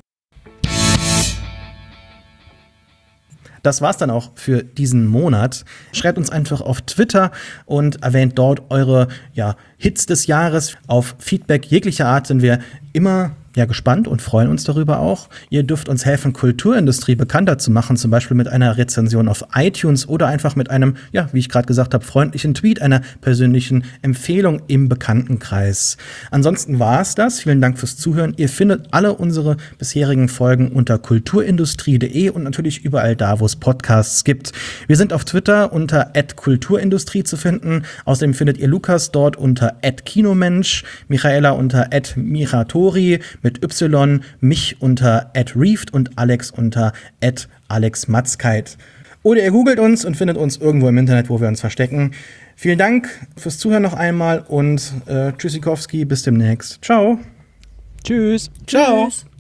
Das war's dann auch für diesen Monat. Schreibt uns einfach auf Twitter und erwähnt dort eure ja, Hits des Jahres. Auf Feedback jeglicher Art sind wir immer ja, gespannt und freuen uns darüber auch. Ihr dürft uns helfen, Kulturindustrie bekannter zu machen, zum Beispiel mit einer Rezension auf iTunes oder einfach mit einem, ja, wie ich gerade gesagt habe, freundlichen Tweet, einer persönlichen Empfehlung im Bekanntenkreis. Ansonsten war es das. Vielen Dank fürs Zuhören. Ihr findet alle unsere bisherigen Folgen unter kulturindustrie punkt de und natürlich überall da, wo es Podcasts gibt. Wir sind auf Twitter unter at kulturindustrie zu finden. Außerdem findet ihr Lukas dort unter at kinomensch, Michaela unter at miratori, mit Y, mich unter at reeft und Alex unter at alexmatzkeit. Oder ihr googelt uns und findet uns irgendwo im Internet, wo wir uns verstecken. Vielen Dank fürs Zuhören noch einmal und äh, Tschüssikowski, bis demnächst. Ciao. Tschüss. Ciao. Tschüss.